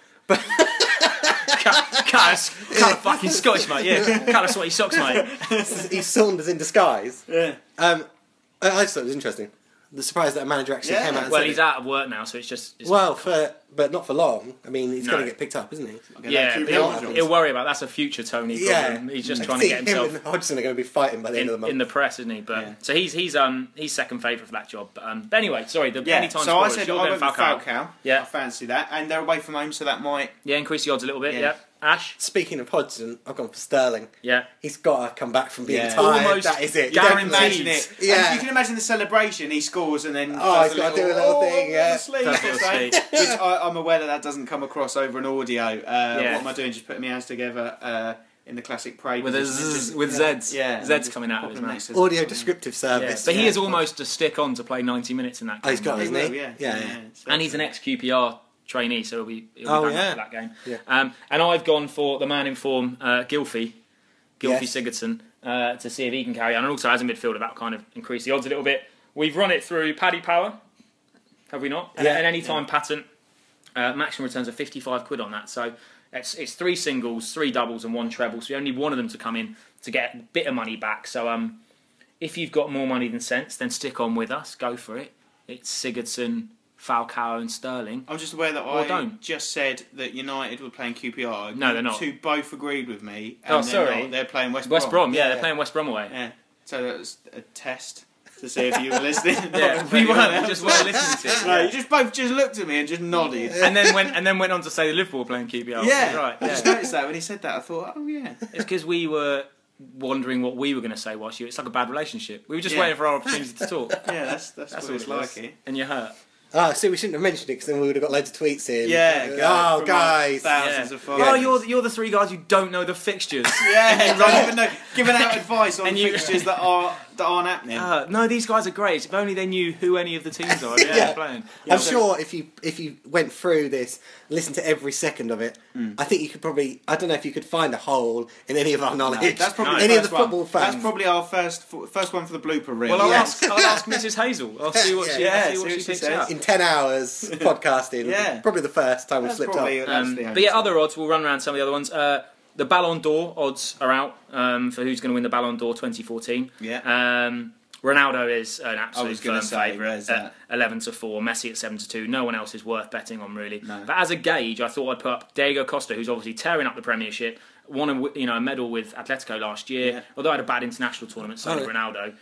Cut a fucking Scottish, mate. Yeah, cut a sweaty socks, mate. He's Saunders in disguise. Yeah. I just thought it was interesting. The surprise that a manager actually Yeah. came out and Well, said he's it. out of work now, so it's just... Well, but not for long. I mean, he's No. going to get picked up, isn't he? Yeah, QPR he'll worry about that's a future Tony problem. He's just trying to get himself Him and Hodgson are going to be fighting by the end of the month. in the press, isn't he? But Yeah. so he's second favourite for that job. But anyway, sorry, the Yeah, anytime so I scorers, said you're I going went with Falcao. Falcao. Yeah. I fancy that. And they're away from home, so that might... Yeah, increase the odds a little bit. Yeah. Yeah, Ash. Speaking of Hodgson, I've gone for Sterling. Yeah, He's got to come back from being Yeah. tired. Almost That is it. You guaranteed. don't Imagine it. Yeah. And you can imagine the celebration. He scores and then Oh, does he's gotta do a little thing, yeah. Sleep, Does a little sleep. Which I'm aware that doesn't come across over an audio. Yeah. What am I doing? Just putting my hands together in the classic pray with a position. zzz, with Zeds. Yeah, Zeds just coming out of pop his them mouth. next to the- Audio descriptive Yeah. service. But he Yeah. is almost a stick on to play 90 minutes in that game. Oh, he's got it, He isn't will, he? yeah. Yeah. So- And he's an ex-QPR trainee, so he'll be Oh, bang up yeah. for that game. Yeah. And I've gone for the man in form, Gylfi Yes. Sigurdsson, to see if he can carry on. And also, as a midfielder, that kind of increase the odds a little bit. We've run it through Paddy Power, have we not? Yeah. An anytime patent. Maximum returns are 55 quid on that. So it's 3 singles, 3 doubles, and 1 treble. So you only need one of them to come in to get a bit of money back. So if you've got more money than sense, then stick on with us. Go for it. It's Sigurdsson, Falcao, and Sterling. I'm just aware that Or I don't. just said that United were playing QPR. No, they're not. Two both agreed with me. Oh, And they're sorry. not. They're playing West Brom, yeah, Yeah. they're playing West Brom away. Yeah. So that was a test to see if you were listening. Yeah, we weren't. We just weren't listening to it. No, you just both just looked at me and just nodded. And then went on to say the Liverpool were playing QPR. Yeah, right. I just Yeah. noticed that when he said that. I thought, oh yeah. It's because we were wondering what we were going to say whilst you. It's like a bad relationship. We were just Yeah. waiting for our opportunity to talk. Yeah, that's That's what all it's it like was. here. And you're hurt. Oh, so we shouldn't have mentioned it because then we would have got loads of tweets in. Yeah, Oh, from guys. our thousands of Oh, followers. you're the 3 guys who don't know the fixtures. Yeah, don't even know. Giving out advice on And you- fixtures that aren't happening. No, these guys are great. If only they knew who any of the teams are. Yeah, they're playing. I'm sure if you went through this, listened to every second of it, I think you could probably, I don't know if you could find a hole in any of our knowledge. That's probably No. the any of first the one. football fans. That's probably our first one for the blooper reel. Well, I'll Yes. ask Mrs. Hazel. I'll see what she, Yeah, see what see she what she picks says. out. in 10 hours podcasting. Yeah. Probably the first time we've That's slipped probably, up. that's the But yeah, other odds. We'll run around some of the other ones. The Ballon d'Or odds are out for who's going to win the Ballon d'Or 2014. Yeah. Ronaldo is an I absolute was gonna firm say, favourite where's at that? 11-4. Messi at 7-2. No one else is worth betting on really. No. But as a gauge, I thought I'd put up Diego Costa, who's obviously tearing up the Premiership. Won a medal with Atletico last year. Yeah. Although had a bad international tournament, so did Ronaldo.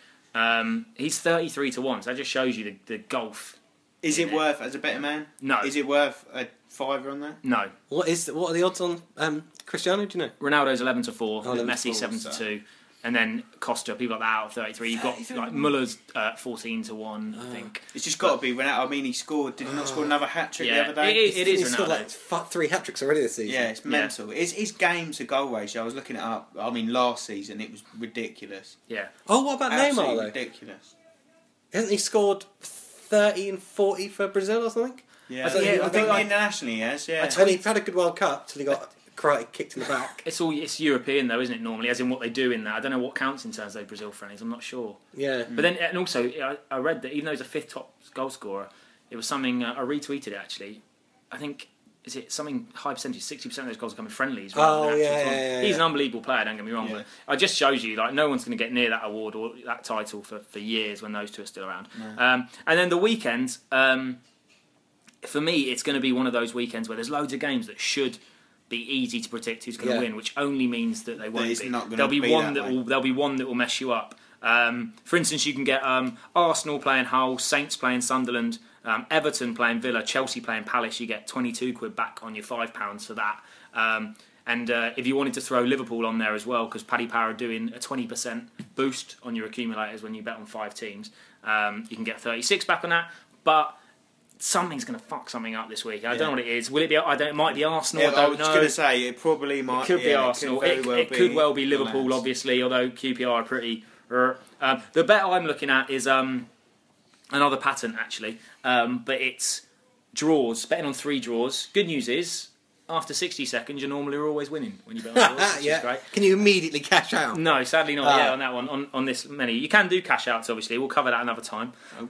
He's 33-1. So that just shows you the gulf. Is it worth, as a better man? No. Is it worth a fiver on that? No. What are the odds on Cristiano, do you know? Ronaldo's 11-4, 11-4, Messi 7-2, and then Costa, people like that out of 33. You've got like Muller's 14-1, I think. It's just got to be Ronaldo. I mean, he scored. Did he not score another hat trick the Yeah, other day? it is He's scored Ronaldo. like 3 hat-tricks already this season. Yeah, it's mental. His game to goal ratio, I was looking it up. I mean, last season it was ridiculous. Yeah. Oh, what about Absolutely Neymar, though? ridiculous. Hasn't he scored 30 and 40 for Brazil or something? Yeah, I think think internationally, yes. Yeah. And he had a good World Cup till he got karate kicked in the back. It's European though, isn't it? Normally, as in what they do in that. I don't know what counts in terms of Brazil friendlies. I'm not sure. Yeah. But then, and also, I read that even though he's a 5th top goal scorer, it was something I retweeted it actually. I think is it something high percentage? 60% of those goals come in friendlies. Oh, rather than actual yeah, tournaments. yeah, yeah, He's yeah. an unbelievable player. Don't get me wrong, Yeah. but it just shows you like no one's going to get near that award or that title for years when those two are still around. No. And then the weekend. For me, it's going to be one of those weekends where there's loads of games that should be easy to predict who's going to win, which only means that they won't it's be. not gonna There'll be be one that way. there'll be one that will mess you up. For instance, you can get Arsenal playing Hull, Saints playing Sunderland, Everton playing Villa, Chelsea playing Palace. You get £22 back on your £5 for that. And if you wanted to throw Liverpool on there as well, because Paddy Power are doing a 20% boost on your accumulators when you bet on 5 teams, you can get 36 back on that. But something's going to fuck something up this week. I don't know what it is. Will it be? It might be Arsenal. I don't know. was going to say it probably might. It could be Arsenal. It could well be Liverpool, Lance. obviously. Although QPR are pretty. The bet I'm looking at is another pattern actually, but it's draws. Betting on 3 draws. Good news is, after 60 seconds, you normally are always winning when you bet on draws, which is great. Can you immediately cash out? No, sadly not. On that one, on this many, you can do cash outs. Obviously, we'll cover that another time. Okay.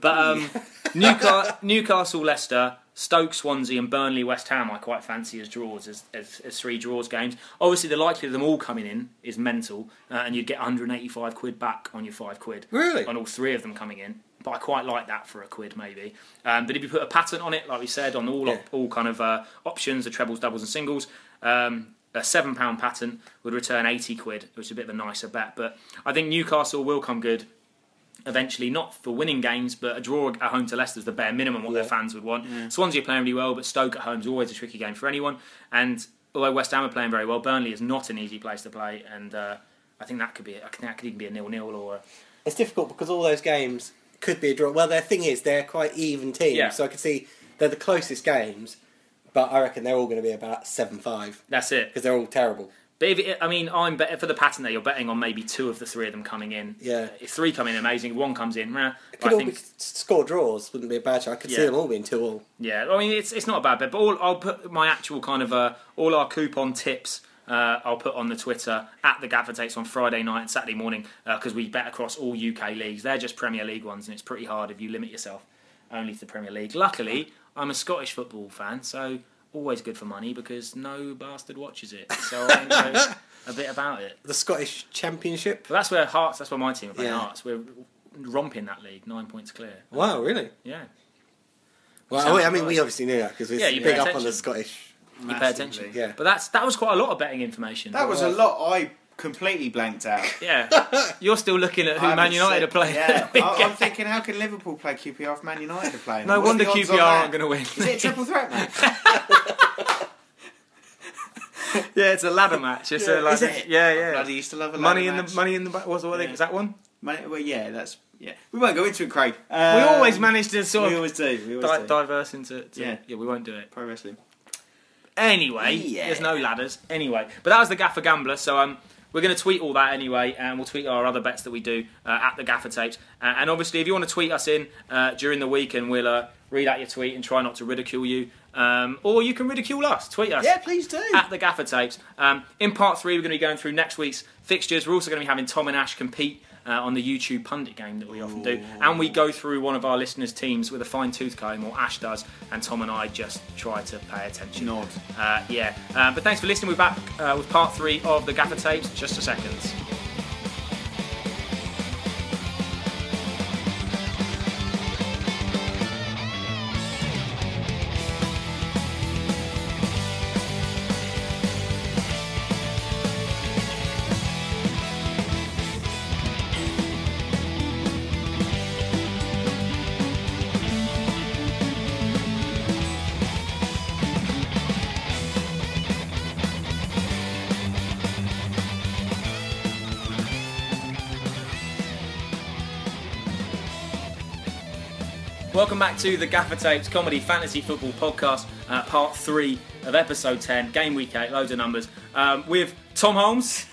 But Newcastle, Leicester, Stoke, Swansea, and Burnley, West Ham, I quite fancy as draws, as 3 draws games. Obviously, the likelihood of them all coming in is mental, and you'd get £185 back on your £5. Really? On all 3 of them coming in. But I quite like that for £1 maybe. But if you put a pattern on it, like we said, on all kind of options, the trebles, doubles, and singles, a £7 pattern would return £80, which is a bit of a nicer bet. But I think Newcastle will come good eventually, not for winning games, but a draw at home to Leicester is the bare minimum what their fans would want. Yeah. Swansea are playing really well, but Stoke at home is always a tricky game for anyone. And although West Ham are playing very well, Burnley is not an easy place to play. And I think that could even be a 0-0 or. It's difficult because all those games could be a draw. Well, their thing is they're quite even teams, so I can see they're the closest games, but I reckon they're all going to be about 7-5. That's it, because they're all terrible. But I'm betting for the pattern that you're betting on maybe 2 of the 3 of them coming in. Yeah, if 3 come in, amazing. 1 comes in, I think score draws wouldn't be a bad shot. I could see them all being 2-2. Yeah, I mean it's not a bad bet, but I'll put my actual kind of all our coupon tips. I'll put on the Twitter at the Gaffer Tapes on Friday night and Saturday morning because we bet across all UK leagues. They're just Premier League ones, and it's pretty hard if you limit yourself only to the Premier League. Luckily, I'm a Scottish football fan, so always good for money because no bastard watches it. So I know a bit about it. The Scottish Championship? But that's where my team are playing Hearts. We're romping that league, 9 points clear. Wow, really? Yeah. Well, I mean, we obviously knew that because we're big up on the Scottish. You pay attention. Yeah. But that was quite a lot of betting information. That was a lot I completely blanked out. Yeah. You're still looking at who Man United are playing. Yeah. I'm thinking, how can Liverpool play QPR if Man United are playing? No wonder QPR aren't going to win. Is it a triple threat match? Yeah, it's a ladder match. It's a, like, is it? Yeah. Bloody used to love a ladder money match. Money in the back. What's is that one? Well, yeah, that's. Yeah, we won't go into it, Craig. We always manage to sort of. We always do. Diverse into. Yeah, we won't do it. Pro wrestling. Anyway, there's no ladders. Anyway, but that was the Gaffer Gambler. So we're going to tweet all that anyway, and we'll tweet our other bets that we do at the Gaffer Tapes. And obviously, if you want to tweet us in during the week, and we'll read out your tweet and try not to ridicule you, or you can ridicule us. Tweet us. Yeah, please do. At the Gaffer Tapes. In part 3, we're going to be going through next week's fixtures. We're also going to be having Tom and Ash compete on the YouTube pundit game that we often do, and we go through one of our listeners' teams with a fine-tooth comb, or Ash does, and Tom and I just try to pay attention. Nod. But thanks for listening. We're back with part 3 of the Gaffer Tapes. Just a second. Welcome back to the Gaffer Tapes Comedy Fantasy Football Podcast, part 3 of episode 10, game week 8, loads of numbers, with Tom Holmes.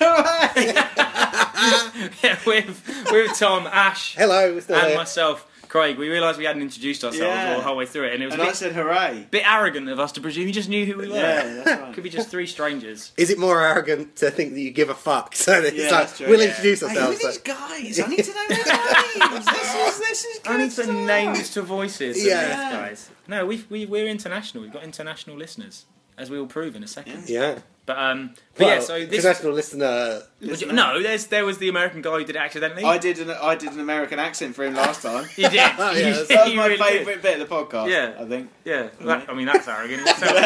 with Tom, Ash, hello, and myself, Craig. We realised we hadn't introduced ourselves all the whole way through it, and it was I said hooray. Bit arrogant of us to presume you just knew who we were. Yeah, that's right. Could be just 3 strangers. Is it more arrogant to think that you give a fuck? So that it's like, true, we'll introduce ourselves. Hey, who are these guys? I need to know their names. This is good. I need some names to voices. Yeah. Guys. No, we're international. We've got international listeners, as we will prove in a second. Yeah. yeah. So this international listener. no, there was the American guy who did it accidentally. I did an American accent for him last time. You did. Oh, yeah, You That was you my really did. favourite bit of the podcast. Yeah. I think. Yeah, I mean that's arrogant.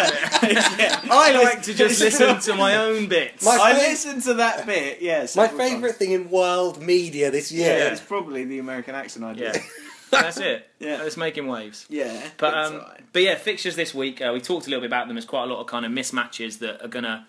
I like to just listen to my own bits. I listened to that bit. Yes. My favourite thing in world media this year. Yeah, it's probably the American accent I did. Yeah, that's it. Yeah. It's making waves. Yeah. But it's alright. but yeah, fixtures this week. We talked a little bit about them. There's quite a lot of kind of mismatches that are gonna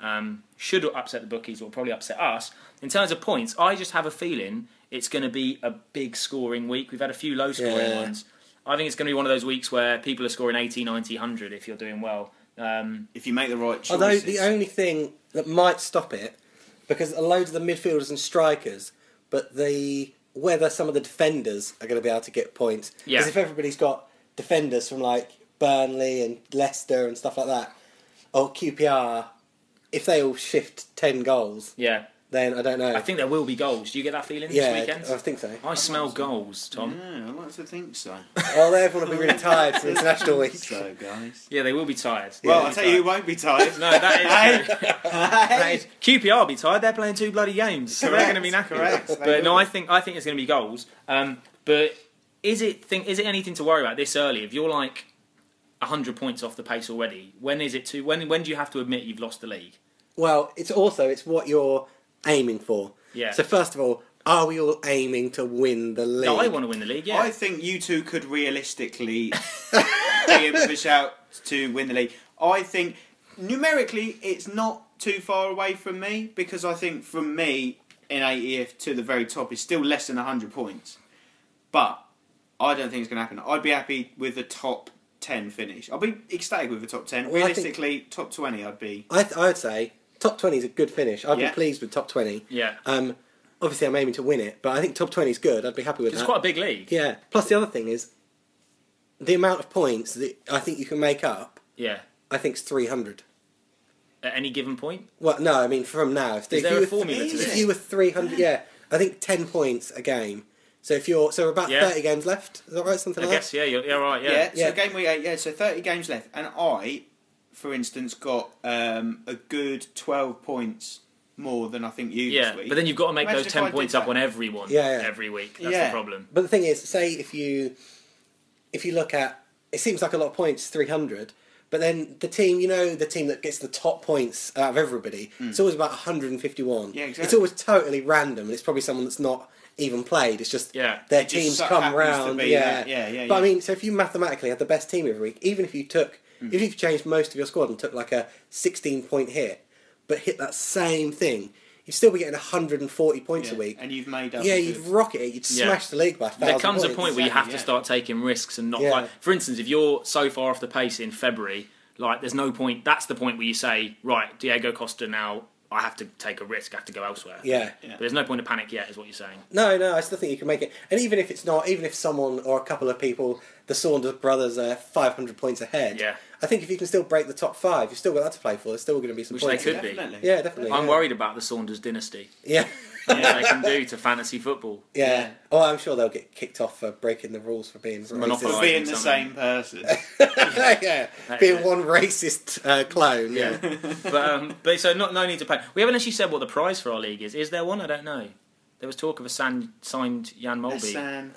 should upset the bookies or probably upset us. In terms of points, I just have a feeling it's going to be a big scoring week. We've had a few low scoring ones. I think it's going to be one of those weeks where people are scoring 80, 90, 100 if you're doing well. If you make the right choices. Although the only thing that might stop it, because a load of the midfielders and strikers, but whether some of the defenders are going to be able to get points. Yeah. Because if everybody's got defenders from like Burnley and Leicester and stuff like that, or QPR, if they all shift 10 goals, Yeah, then I don't know. I think there will be goals. Do you get that feeling yeah, this weekend? I think so. I smell goals, Tom. Yeah, I like to think so. Well, everyone will be really tired for international week. So, guys. Yeah, they will be tired. Well, They'll I'll be tell you who tired. won't be tired. No, that is true. That Hey. is- QPR will be tired. They're playing 2 bloody games, so they're going to be knackered. Correct. They But no, will. I think it's going to be goals. But is it anything to worry about this early? If you're like 100 points off the pace already, when do you have to admit you've lost the league? Well, it's what you're aiming for. Yeah. So first of all, are we all aiming to win the league? No, I want to win the league. Yeah. I think you two could realistically be in the shout to win the league. I think numerically it's not too far away from me, because I think from me in 80th to the very top is still less than 100 points. But I don't think it's going to happen. I'd be happy with the top 10 finish. I'll be ecstatic with the top 10. Well, I Realistically, top 20 I'd be... I would say top 20 is a good finish. I'd Yeah. be pleased with top 20. Yeah. Obviously, I'm aiming to win it, but I think top 20 is good. I'd be happy with It's that. quite a big league. Yeah. Plus, the other thing is the amount of points that I think you can make up. Yeah. I think is 300. At any given point. Well, no, I mean from now. If Is there a formula to if this? you were 300, yeah, I think 10 points a game. So if you're we're about Yeah. 30 games left. Is that right? Something I like guess. Yeah. You're right. Yeah. Yeah, Yeah. so game week 8, so 30 games left. And I, for instance, got a good 12 points more than I think you Yeah, this week. but then you've got to make Imagine those if I 10 did points up that. on everyone Yeah, yeah. every week. That's Yeah. the problem. But the thing is, say if you look at, it seems like a lot of points, 300. But then the team that gets the top points out of everybody, it's always about 151. Yeah, exactly. It's always totally random, and it's probably someone that's not even played. It's just Yeah. their It just teams so come happens to round. be Yeah. that. Yeah, But I yeah. mean, so if you mathematically had the best team every week, even if you changed most of your squad and took like a 16-point hit, but hit that same thing, you'd still be getting 140 points Yeah, a week. and you've made up. Yeah, a you'd good- rocket it. You'd Yeah. smash the league by 1,000 There comes points. a point where you have Exactly, to yeah. start taking risks and not Yeah. like, for instance, if you're so far off the pace in February, like there's no point. That's the point where you say, right, Diego Costa now. I have to take a risk. I have to go elsewhere. Yeah. Yeah. But there's no point to panic yet, is what you're saying. No, I still think you can make it. And even if it's not, even if someone or a couple of people, the Saunders brothers, are 500 points ahead, Yeah. I think if you can still break the top 5, you've still got that to play for. There's still going to be some Which they points. could be. Definitely. Yeah, definitely. I'm yeah. worried about the Saunders dynasty. Yeah. What they can do to fantasy football. Yeah. Yeah. Oh, I'm sure they'll get kicked off for breaking the rules for being Monopoly. racist. For being the Something. same person. Yeah. That Being is it. one racist clone. Yeah. But so no need to pay. We haven't actually said what the prize for our league is. Is there one? I don't know. There was talk of a signed Jan A Molby.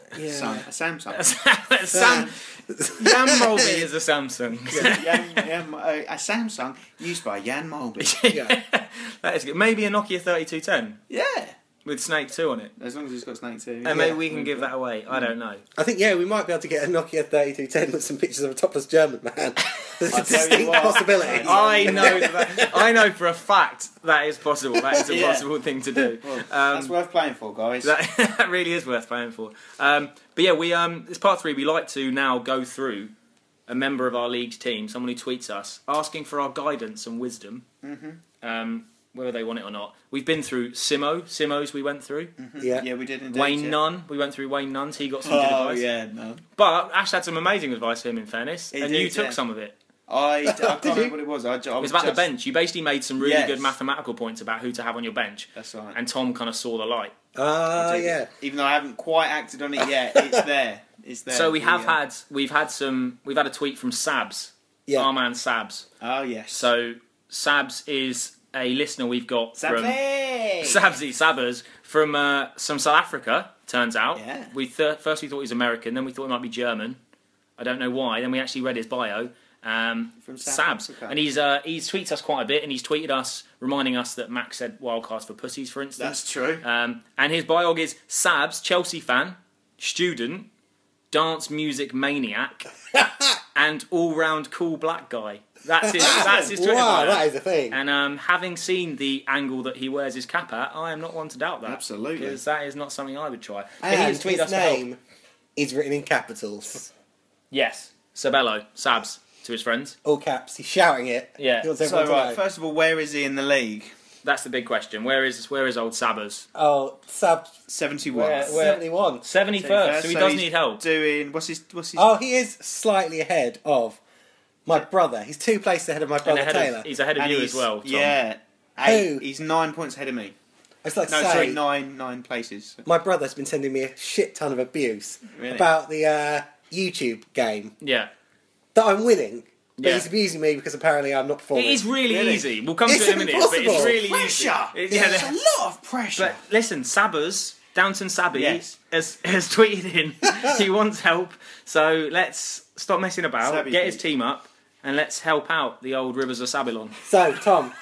Samsung. Jan Molby is a Samsung. A Samsung used by Jan Molby. Yeah. That is good. Maybe a Nokia 3210 Yeah. with Snake 2 on it. As long as it's got Snake 2. And maybe we can give that away. I don't know. I think, we might be able to get a Nokia 3210 with some pictures of a topless German man. There's a I'll tell you distinct what. possibility. I know for a fact that is possible. That is a Yeah. possible thing to do. Well, that's worth playing for, guys. That really is worth playing for. But yeah, we it's part 3. We like to now go through a member of our league's team, someone who tweets us, asking for our guidance and wisdom, whether they want it or not. We've been through Simo's we went through. Yeah. we did indeed. Wayne yeah. Nunn, we went through Wayne Nunn's. He got some good Oh, advice. yeah, no. But Ash had some amazing advice for him, in fairness, He and did, you took yeah. some of it. I can't Did you? remember what it was. I It was about the bench. You basically made some really Yes. good mathematical points about who to have on your bench, That's right. and Tom kind of saw the light. Yeah. Even though I haven't quite acted on it yet, it's there. It's there. So we've had a tweet from Sabs, Yeah. our man Sabs. Oh, yes. So Sabs is a listener we've got from Sabzi! Sabbers from some South Africa. Turns out, Yeah. First we thought he was American, then we thought he might be German. I don't know why. Then we actually read his bio. From South Sabs, Africa. and he tweets us quite a bit, and he's tweeted us reminding us that Max said wildcards for pussies, for instance. That's true. And his biog is Sabs, Chelsea fan, student, dance music maniac, and all-round cool black guy. That's his Twitter Wow, bio. that is a thing. And having seen the angle that he wears his cap at, I am not one to doubt that. Absolutely. Because that is not something I would try. But And has tweeted his us for help. name is written in capitals. Yes, Sabello, Sabs, to his friends. All caps. He's shouting it. Yeah. He wants So, everyone to right, know. first of all, where is he in the league? That's the big question. Where is old Sabbers? Oh, sub 71. Where- 71. 71st, so he does he's need help. Doing what's his Oh, he is slightly ahead of my brother. He's 2 places ahead of my brother Taylor. He's ahead of and you he's- as well, Tom. Yeah. Who? He's 9 points ahead of me. It's like No, say, sorry, nine places. my brother's been sending me a shit ton of abuse Really? about the YouTube game Yeah. that I'm winning. But Yeah. he's abusing me because apparently I'm not performing. It is really Really? easy. We'll come to It's it in a minute, but it's impossible. really Pressure. easy. There's a lot of pressure. But listen, Sabbers, Downton Sabby, Yes. has tweeted in he wants help. So let's stop messing about, Sabby get his feet. team up, and let's help out the old Rivers of Sabilon. So, Tom,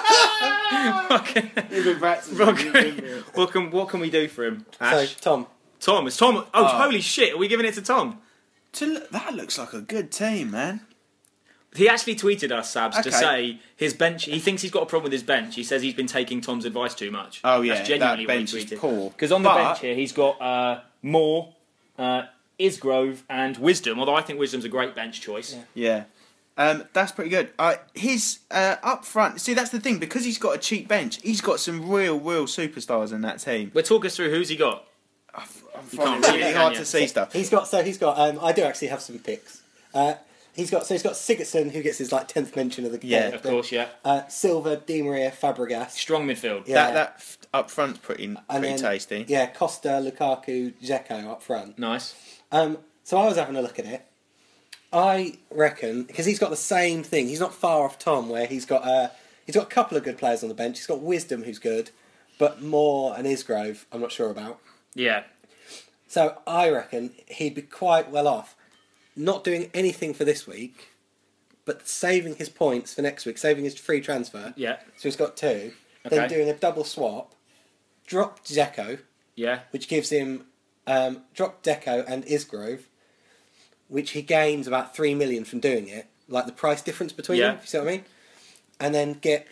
What can we do for him? so Tom, Tom, it's Tom. Oh, holy shit! Are we giving it to Tom? That looks like a good team, man. He actually tweeted us, Sabs, to Okay. say his bench. He thinks he's got a problem with his bench. He says he's been taking Tom's advice too much. Oh, yeah, That's genuinely that what bench he is tweeted. poor. Because on the But- bench here, he's got Moore, Isgrove, and Wisdom. Although I think Wisdom's a great bench choice. Yeah. Yeah. That's pretty good. His up front, see, that's the thing, because he's got a cheap bench, he's got some real superstars in that team. But talk us through who's he got. I'm can't finding it really really, hard can to you? see stuff. he's got. I do actually have some picks. He's got Sigurdsson, who gets his 10th mention of the Yeah, game. Of course, yeah. Silva, Di Maria, Fabregas. Strong midfield. Yeah. That up front's pretty then, tasty. Yeah, Costa, Lukaku, Dzeko up front. Nice. So I was having a look at it. I reckon because he's got the same thing. He's not far off Tom, where he's got a couple of good players on the bench. He's got Wisdom, who's good, but Moore and Isgrove, I'm not sure about. Yeah. So I reckon he'd be quite well off, not doing anything for this week, but saving his points for next week, saving his free transfer. Yeah. So he's got 2. Okay. Then doing a double swap, drop Dzeko, Yeah. which gives him drop Deco and Isgrove, which he gains about 3 million from doing it, like the price difference between Yeah. them. You see what I mean? And then get.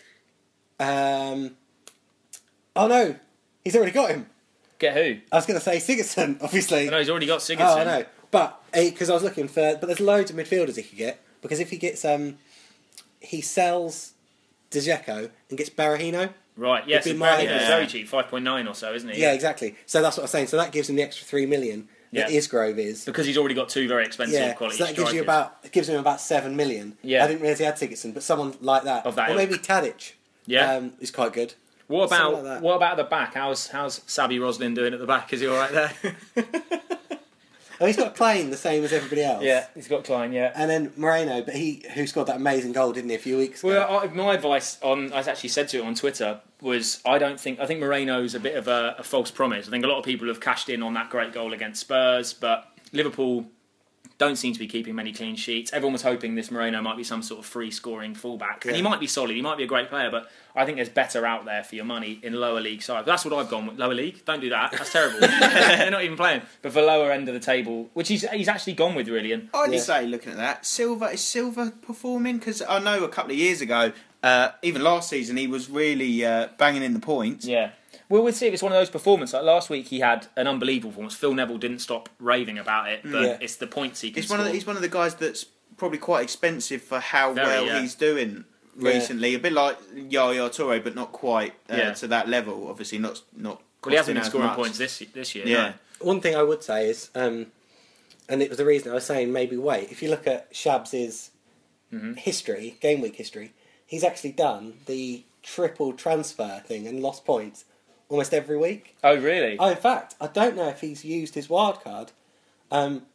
Oh no, he's already got him. Get who? I was going to say Sigurdsson, obviously. I know he's already got Sigurdsson. Oh, I know, but because I was looking for, but there's loads of midfielders he could get because if he gets he sells Dzeko and gets Barahino. Right. Yes. It'd be It's my- very cheap. 5.9 or so, isn't he? Yeah, exactly. So that's what I was saying. So that gives him the extra 3 million that Yeah. Isgrove is. Because he's already got 2 very expensive Yeah, quality so that gives you strikers. gives him about 7 million. Yeah. I didn't realise he had Sigurdsson, but someone like that, Of that or maybe ilk. Tadic, Yeah. is quite good. What something about like that. what about the back? How's Sabby Roslin doing at the back? Is he all right there? Oh, he's got Klein the same as everybody else. he's got Klein. Yeah. and then Moreno, but who scored that amazing goal, didn't he, a few weeks ago? Well, my advice I actually said to it on Twitter was I think Moreno's a bit of a false promise. I think a lot of people have cashed in on that great goal against Spurs, but Liverpool don't seem to be keeping many clean sheets. Everyone was hoping this Moreno might be some sort of free scoring fullback, and he might be solid. He might be a great player, but I think there's better out there for your money in lower league sides. That's what I've gone with. Lower league? Don't do that. That's terrible. They're not even playing. But for lower end of the table, which he's actually gone with really. And I'd Yeah. say, looking at that, is Silva performing? Because I know a couple of years ago, even last season, he was really banging in the points. yeah. Well, we'll see if it's one of those performances. Like last week, he had an unbelievable performance. Phil Neville didn't stop raving about it, but Yeah. it's the points he can He's one of the guys that's probably quite expensive for how Very, well yeah. he's doing Yeah. recently. A bit like Yaya Toure, but not quite Yeah. to that level. Obviously, not. Well, he hasn't costing been as scoring much. points this year. Yeah. One thing I would say is, and it was the reason I was saying maybe wait. If you look at Shabs' history, game week history, he's actually done the triple transfer thing and lost points almost every week. Oh, really? Oh, in fact, I don't know if he's used his wild card,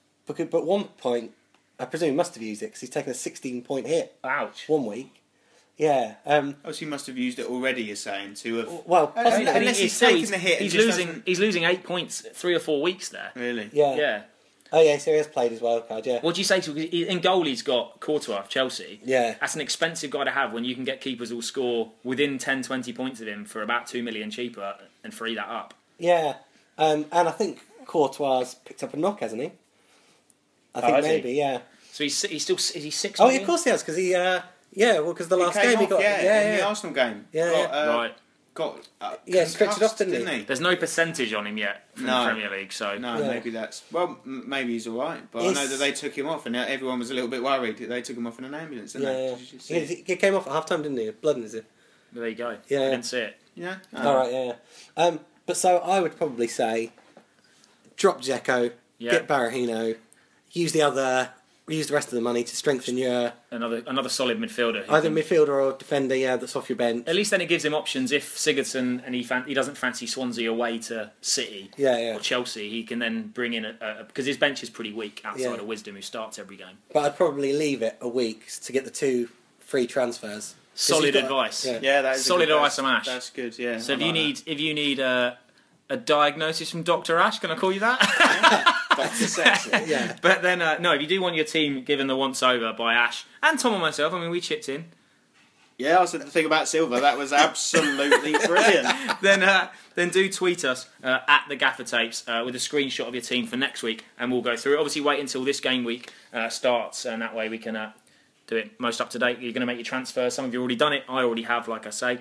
but one point, I presume he must have used it because he's taken a 16-point hit Ouch. one week. Yeah. Oh, so he must have used it already, you're saying, to have... Well, possibly. Unless he's taken the hit and He's just losing. hasn't- He's losing 8 points 3 or 4 weeks there. Really? Yeah. Yeah. Oh, yeah, so he has played his wild card, yeah. What do you say to in goal? He's got Courtois of Chelsea. Yeah. That's an expensive guy to have when you can get keepers who'll score within 10, 20 points of him for about 2 million cheaper and free that up. Yeah. And I think Courtois picked up a knock, hasn't he? I think has he? maybe, yeah. So he's still is he 6 Oh, million? yeah, of course he has, because he... because the last came game he off, got... in the Arsenal game. Yeah, Right. Got stretched it off, didn't he? There's no percentage on him yet from No. the Premier League, so No, Yeah. maybe that's... Well, maybe he's all right, but I know that they took him off and everyone was a little bit worried. They took him off in an ambulance, didn't they? Yeah, Did you see? he came off at half-time, didn't he? Blood in his ear. there you go. Yeah. I didn't see it. Yeah? All right, yeah. But so I would probably say drop Dzeko, Yeah. get Barahino, use the rest of the money to strengthen your Another solid midfielder. who either can- midfielder or defender, that's off your bench. At least then it gives him options if Sigurdsson and he doesn't fancy Swansea away to City Yeah. or Chelsea, he can then bring in because his bench is pretty weak outside Yeah. of Wisdom, who starts every game. But I'd probably leave it a week to get the 2 free transfers. 'Cause Solid you've got- advice. Yeah. Yeah, that is Solid a good, advice from Ash. That's good, yeah. So I like if you need a diagnosis from Dr. Ash, can I call you that? Dr. Sexy. Yeah. But then no, if you do want your team given the once over by Ash and Tom and myself, I mean we chipped in. Yeah, I said the thing about Silver. That was absolutely brilliant. Then do tweet us at the Gaffer Tapes with a screenshot of your team for next week, and we'll go through it. Obviously, wait until this game week starts, and that way we can do it most up to date. You're going to make your transfers. Some of you already done it. I already have, like I say.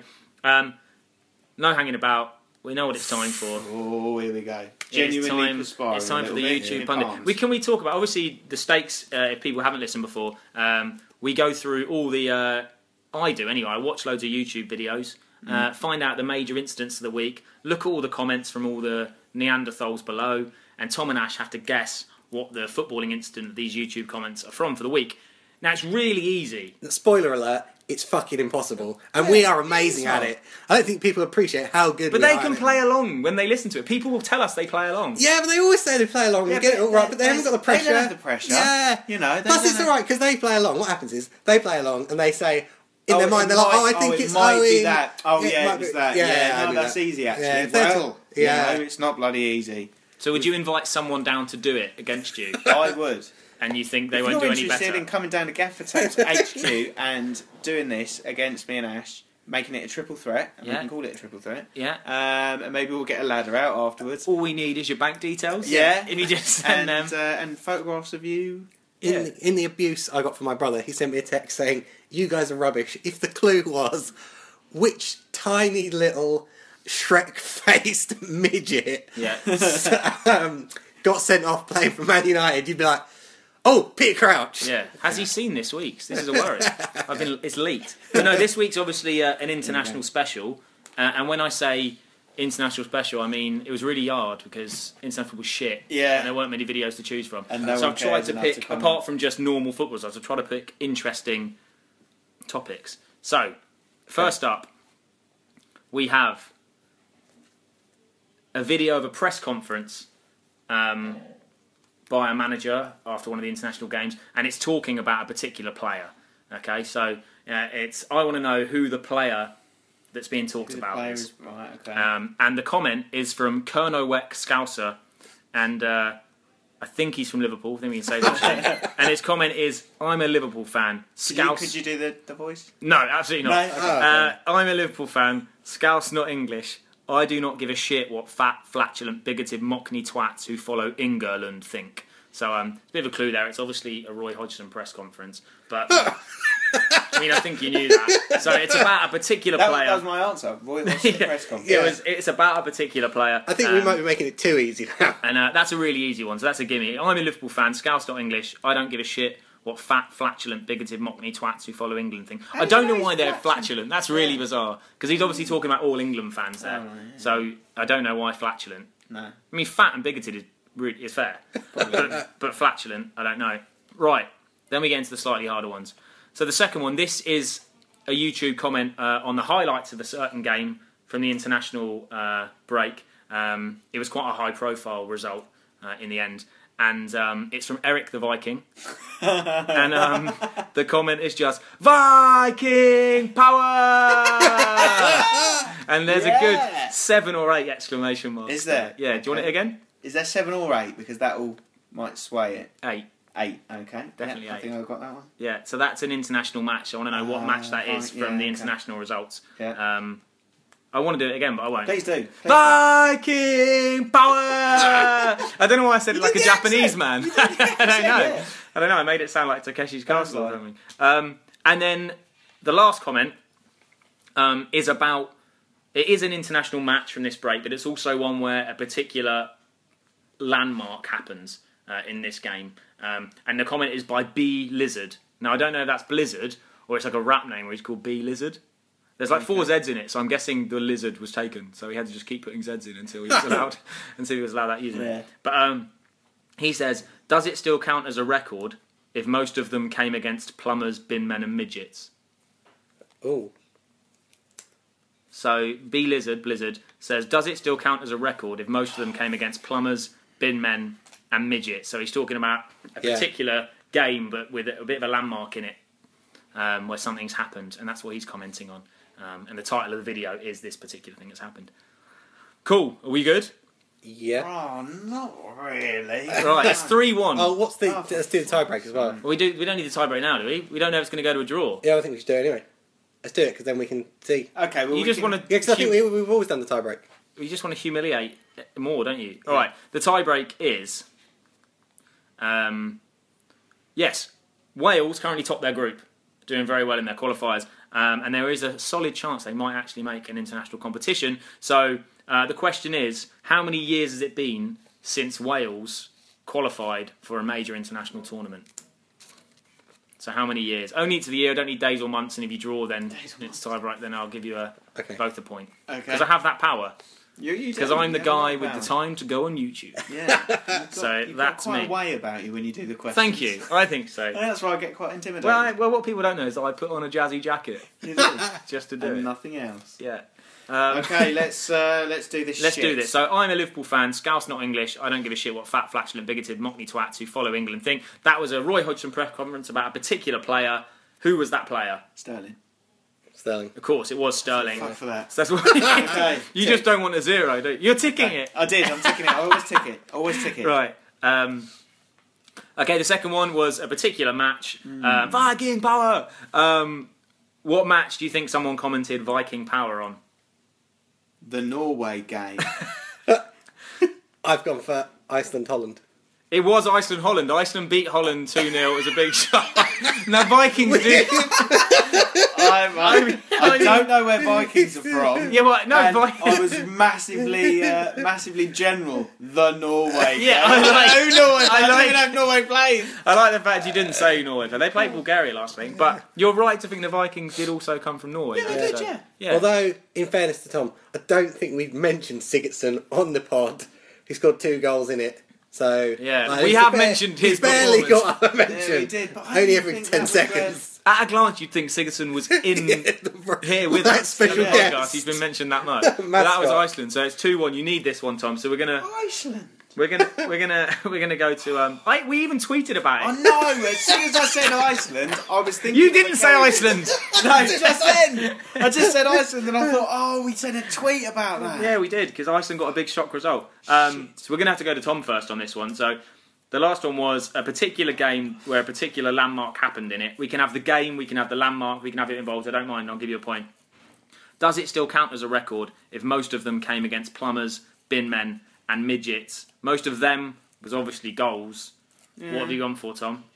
No hanging about. We know what it's time for. Oh, here we go. Genuinely perspiring. It's time a for the little bit YouTube in pundit. palms. Can we talk about obviously the stakes? If people haven't listened before, we go through all the. I do anyway. I watch loads of YouTube videos, find out the major incidents of the week, look at all the comments from all the Neanderthals below, and Tom and Ash have to guess what the footballing incident of these YouTube comments are from for the week. Now it's really easy. Spoiler alert, it's fucking impossible. And we are amazing at it. I don't think people appreciate how good But we they are can at it. play along when they listen to it. People will tell us they play along. Yeah, but they always say they play along and get it all right, but they haven't got the pressure. They don't have the pressure. Yeah. You know, they Plus, don't it's have- alright because they play along. What happens is they play along and they say, in their it mind, they're like, might- I think it's it might be Owen. that. Oh, It yeah, might it was be- that. Yeah, Yeah, I no, do that's that. easy, actually. Yeah, if they're Well, tall- yeah. you know, it's not bloody easy. So would you invite someone down to do it against you? I would. And you think they If won't do you're any interested better? in coming down to Gaffer Tapes HQ and doing this against me and Ash, making it a triple threat, and we Yeah. can call it a triple threat, Yeah. and maybe we'll get a ladder out afterwards. All we need is your bank details. Yeah. And you just send And, them. and photographs of you. In the abuse I got from my brother, he sent me a text saying, you guys are rubbish. If the clue was which tiny little Shrek-faced midget Yeah. got sent off playing for Man United, you'd be like, oh, Peter Crouch. Yeah. Has he seen this week's? This is a worry. It's leaked. But no, this week's obviously an international special. And when I say international special, I mean it was really hard because international football was shit. Yeah. And there weren't many videos to choose from. And no so one I've tried cares to enough pick, to comment. apart from just normal football, so I've tried to pick interesting topics. So, first up, we have a video of a press conference by a manager after one of the international games, and it's talking about a particular player. Okay, so it's I want to know who the player that's being talked about is. Right, okay. And the comment is from Kernowek Scouser, and I think he's from Liverpool. I think we can say that. And his comment is, "I'm a Liverpool fan. Scouse." Could you do the voice? No, absolutely not. No? Okay. I'm a Liverpool fan. Scouse, not English. I do not give a shit what fat, flatulent, bigoted Mockney twats who follow England think. So, it's a bit of a clue there. It's obviously a Roy Hodgson press conference. But, I mean, I think you knew that. So, it's about a particular player. That was my answer. Roy Hodgson press conference. It's about a particular player. I think we might be making it too easy now. And that's a really easy one. So, that's a gimme. I'm a Liverpool fan. Scouse, not English. I don't give a shit what fat, flatulent, bigoted Mockney twats who follow England think. I don't know why they're flatulent. That's really bizarre. Because he's obviously talking about all England fans there. Oh, yeah. So I don't know why flatulent. No. I mean, fat and bigoted is fair. but flatulent, I don't know. Right, then we get into the slightly harder ones. So the second one, this is a YouTube comment on the highlights of a certain game from the international break. It was quite a high-profile result. in the end. And it's from Eric the Viking. And the comment is just, Viking power! And there's a good 7 or 8 exclamation marks. Is there? Yeah, do you want it again? Is there 7 or 8? Because that all might sway it. 8. 8, okay. Definitely 8. I think I got that one. Yeah, so that's an international match. I want to know what match that is from the okay. international results. Yeah. I want to do it again, but I won't. Please do. Viking power! I don't know why I said it like a Japanese man. I don't know. Yeah. I don't know. I made it sound like Takeshi's Castle or something. And then the last comment is about... It is an international match from this break, but it's also one where a particular landmark happens in this game. And the comment is by B Lizard. Now, I don't know if that's Blizzard or it's like a rap name where he's called B Lizard. There's like 4 Zs in it, so I'm guessing the lizard was taken, so he had to just keep putting Zs in until he was allowed that using it. But he says, does it still count as a record if most of them came against plumbers, bin men and midgets? Oh. So B Lizard, Blizzard, says, does it still count as a record if most of them came against plumbers, bin men and midgets? So he's talking about a particular game, but with a bit of a landmark in it, where something's happened, and that's what he's commenting on. And the title of the video is this particular thing that's happened. Cool. Are we good? Yeah. Oh, not really. Right, it's 3-1. Oh, let's do the tiebreak as well. Well, we don't need the tiebreak now, do we? We don't know if it's going to go to a draw. Yeah, I think we should do it anyway. Let's do it, because then we can see. Okay, well, You just want Yeah, because I think we've always done the tiebreak. You just want to humiliate more, don't you? All right. The tiebreak is, yes, Wales currently top their group, doing very well in their qualifiers, and there is a solid chance they might actually make an international competition. So the question is, how many years has it been since Wales qualified for a major international tournament? So how many years? Only to the year. I don't need days or months. And if you draw, then it's tiebreak. Then I'll give you both a point. Okay. Because I have that power. Because I'm the guy with power. the time to go on YouTube. Yeah. So you've that's got quite me. a way about you when you do the questions. Thank you. I think so. I think that's why I get quite intimidated. Well, what people don't know is that I put on a jazzy jacket You do. just to do And it. nothing else. Yeah. Okay, let's do this. Let's do this. So I'm a Liverpool fan, Scouse not English. I don't give a shit what fat, flatulent, bigoted, mockney twats who follow England think. That was a Roy Hodgson press conference about a particular player. Who was that player? Sterling. Sterling. Of course, it was Sterling. Fuck for that. So that's what Okay. you just don't want a 0, do you? You're ticking it. I did. I'm ticking it. I always tick it. Always tick it. Right. Okay, the second one was a particular match. Viking Power! What match do you think someone commented Viking Power on? The Norway game. I've gone for Iceland-Holland. It was Iceland-Holland. Iceland beat Holland 2-0. It was a big shot. Now, Vikings do... I don't know where Vikings are from. Yeah, well, no, and Vikings... I was massively general. The Norway. Yeah, I I don't even have Norway playing. I like the fact you didn't say Norway. They played Bulgaria last week, but you're right to think the Vikings did also come from Norway. Yeah, they did, yeah. Although, in fairness to Tom, I don't think we've mentioned Sigurdsson on the pod. He scored 2 goals in it. So Yeah, we have mentioned his He's barely performance. got a mention. Yeah, we did, but I Only don't every think 10 that was seconds. At a glance, you'd think Sigurdsson was in here with that us special in the podcast. guest. He's been mentioned that much. But that was Mascot. Iceland, so it's 2-1. You need this one, Tom. So we're gonna Iceland. go to. We even tweeted about I it. know. As soon as I said Iceland, I was thinking. You of the didn't say character- Iceland. No, just then. I just said Iceland, and I thought, we sent a tweet about that. Yeah, we did because Iceland got a big shock result. So we're gonna have to go to Tom first on this one. So. The last one was a particular game where a particular landmark happened in it. We can have the game, we can have the landmark, we can have it involved. I don't mind, I'll give you a point. Does it still count as a record if most of them came against plumbers, bin men and midgets? Most of them was obviously goals. Yeah. What have you gone for, Tom?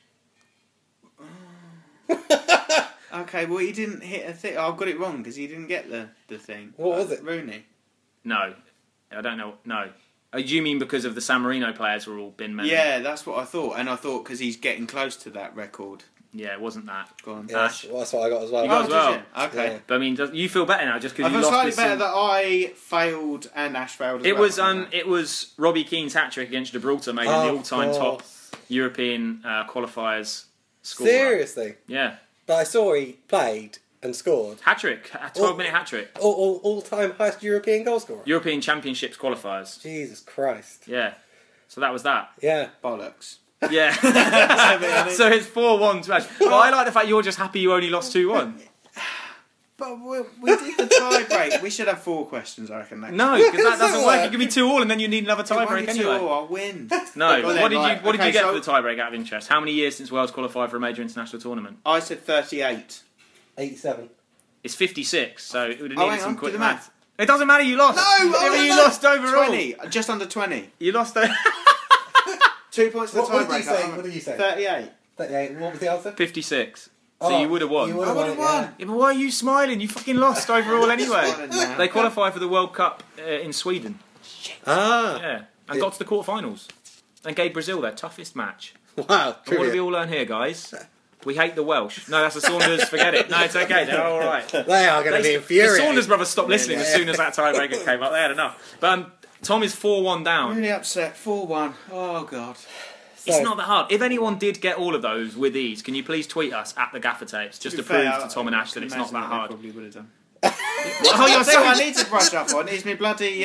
Okay, well, he didn't hit a thing. I've got it wrong because he didn't get the thing. What was it? Rooney. No. I don't know. No. Do you mean because of the San Marino players were all bin men? Yeah, that's what I thought. And I thought because he's getting close to that record. Yeah, it wasn't that. Go on. Yeah, that's what I got as well. You got Oh, as well. did you? Okay. Yeah. But I mean, you feel better now just because I you feel lost slightly this. better that I failed and Ash failed as It well. was Robbie Keane's hat-trick against Gibraltar made him the all-time top European qualifiers scorer. Seriously? Yeah. But I saw he played and scored. Hat-trick. A 12-minute hat-trick. All-time highest European goal scorer. European Championships qualifiers. Jesus Christ. Yeah. So that was that. Yeah. Bollocks. Yeah. So it's 4-1 to Ash. But I like the fact you're just happy you only lost 2-1. But we did the tie break. We should have 4 questions, I reckon. No, because that doesn't work. It could be 2-2, and then you need another tie break anyway. I'll win. No. Well, What then, did you get so for the tie break out of interest? How many years since Wales qualified for a major international tournament? I said 38. 87. It's 56, so it would have Oh, needed hang some on, quick do the math. math. It doesn't matter, you lost. No, You lost overall. 20. Just under 20. You lost 2 points for the What tie did you break. say? What did you say? 38. 38. What was the answer? 56. So Oh, you would have won. You would I have would have won. won. Yeah, but why are you smiling? You fucking lost overall anyway. Smiling now. They qualified for the World Cup in Sweden. Ah. Yeah. And got to the quarterfinals. And gave Brazil their toughest match. Wow. And what have we Trivia. all learned here, guys? We hate the Welsh. No, that's the Saunders. Forget it. No, it's okay. They're all right. They are going to be The infuriated. Saunders brothers stopped listening as soon as that tiebreaker came up. They had enough. But Tom is 4-1 down. Really upset. 4-1. Oh, God. It's not that hard. If anyone did get all of those with ease, can you please tweet us at the Gaffer Tapes just to prove to Tom and Ash that it's not that hard? Probably would have done. Oh, you're So I so need to brush up on is my bloody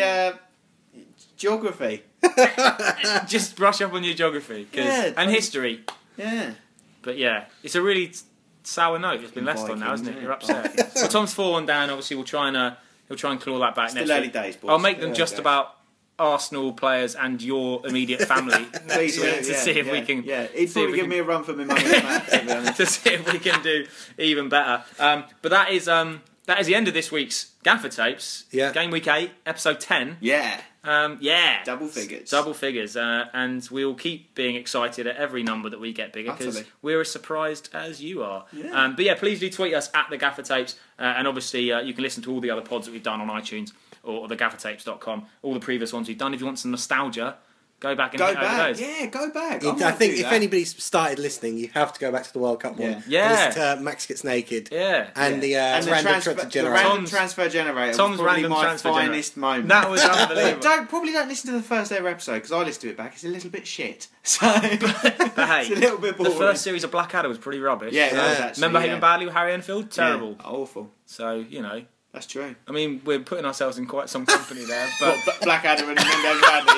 geography. just brush up on your geography Yeah, and history. Yeah. But yeah, it's a really sour note. It's been left on now, isn't it? You're upset. Well, Tom's 4-1 down. Obviously, he'll try and claw that back Still next early week. days, boys. I'll make them Early just days. about Arsenal players and your immediate family next Please, week yeah, to yeah, see if yeah, we can. Yeah, he'd see if probably we give can- me a run for my money, Matt, to be honest. to see if we can do even better. But that is the end of this week's Gaffer Tapes. Yeah. Game Week 8, Episode 10. Yeah. Yeah. Double figures. Double figures. And we'll keep being excited at every number that we get bigger because Absolutely. we're as surprised as you are. Yeah. But yeah, please do tweet us at the Gaffer Tapes. And obviously, you can listen to all the other pods that we've done on iTunes or thegaffertapes.com. All the previous ones we've done. If you want some nostalgia, go back and Go hit over back. those. Yeah, go back. I think if anybody's started listening, you have to go back to the World Cup one. Yeah. And listen to Max Gets Naked. Yeah. And the and the random transfer, transfer the generator. random Tom's- transfer generator Tom's was probably random my transfer finest moment. That was unbelievable. Probably don't listen to the first ever episode because I listened to it back. It's a little bit shit. So But hey, it's a little bit the boring. first series of Blackadder was pretty rubbish. Yeah, it was Yeah. actually. Remember yeah. Haven Badley with Harry Enfield? Terrible. Yeah, awful. So, you know, That's true. I mean, we're putting ourselves in quite some company there. But Blackadder and Haven Badley,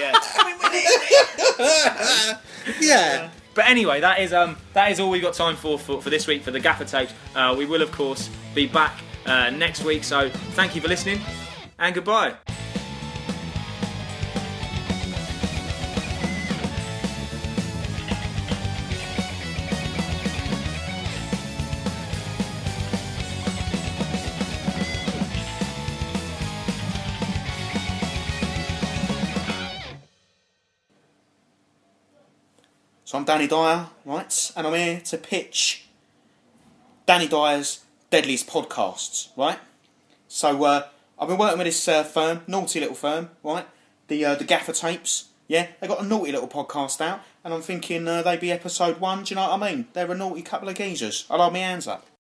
yeah. Yeah. But anyway, that is all we've got time for this week for the Gaffer Tapes. We will, of course, be back next week. So thank you for listening and goodbye. So I'm Danny Dyer, right? And I'm here to pitch Danny Dyer's Deadliest Podcasts, right? So I've been working with this firm, naughty little firm, right? The Gaffer Tapes, yeah? They got a naughty little podcast out, and I'm thinking they'd be episode 1, do you know what I mean? They're a naughty couple of geezers. I'll hold my hands up.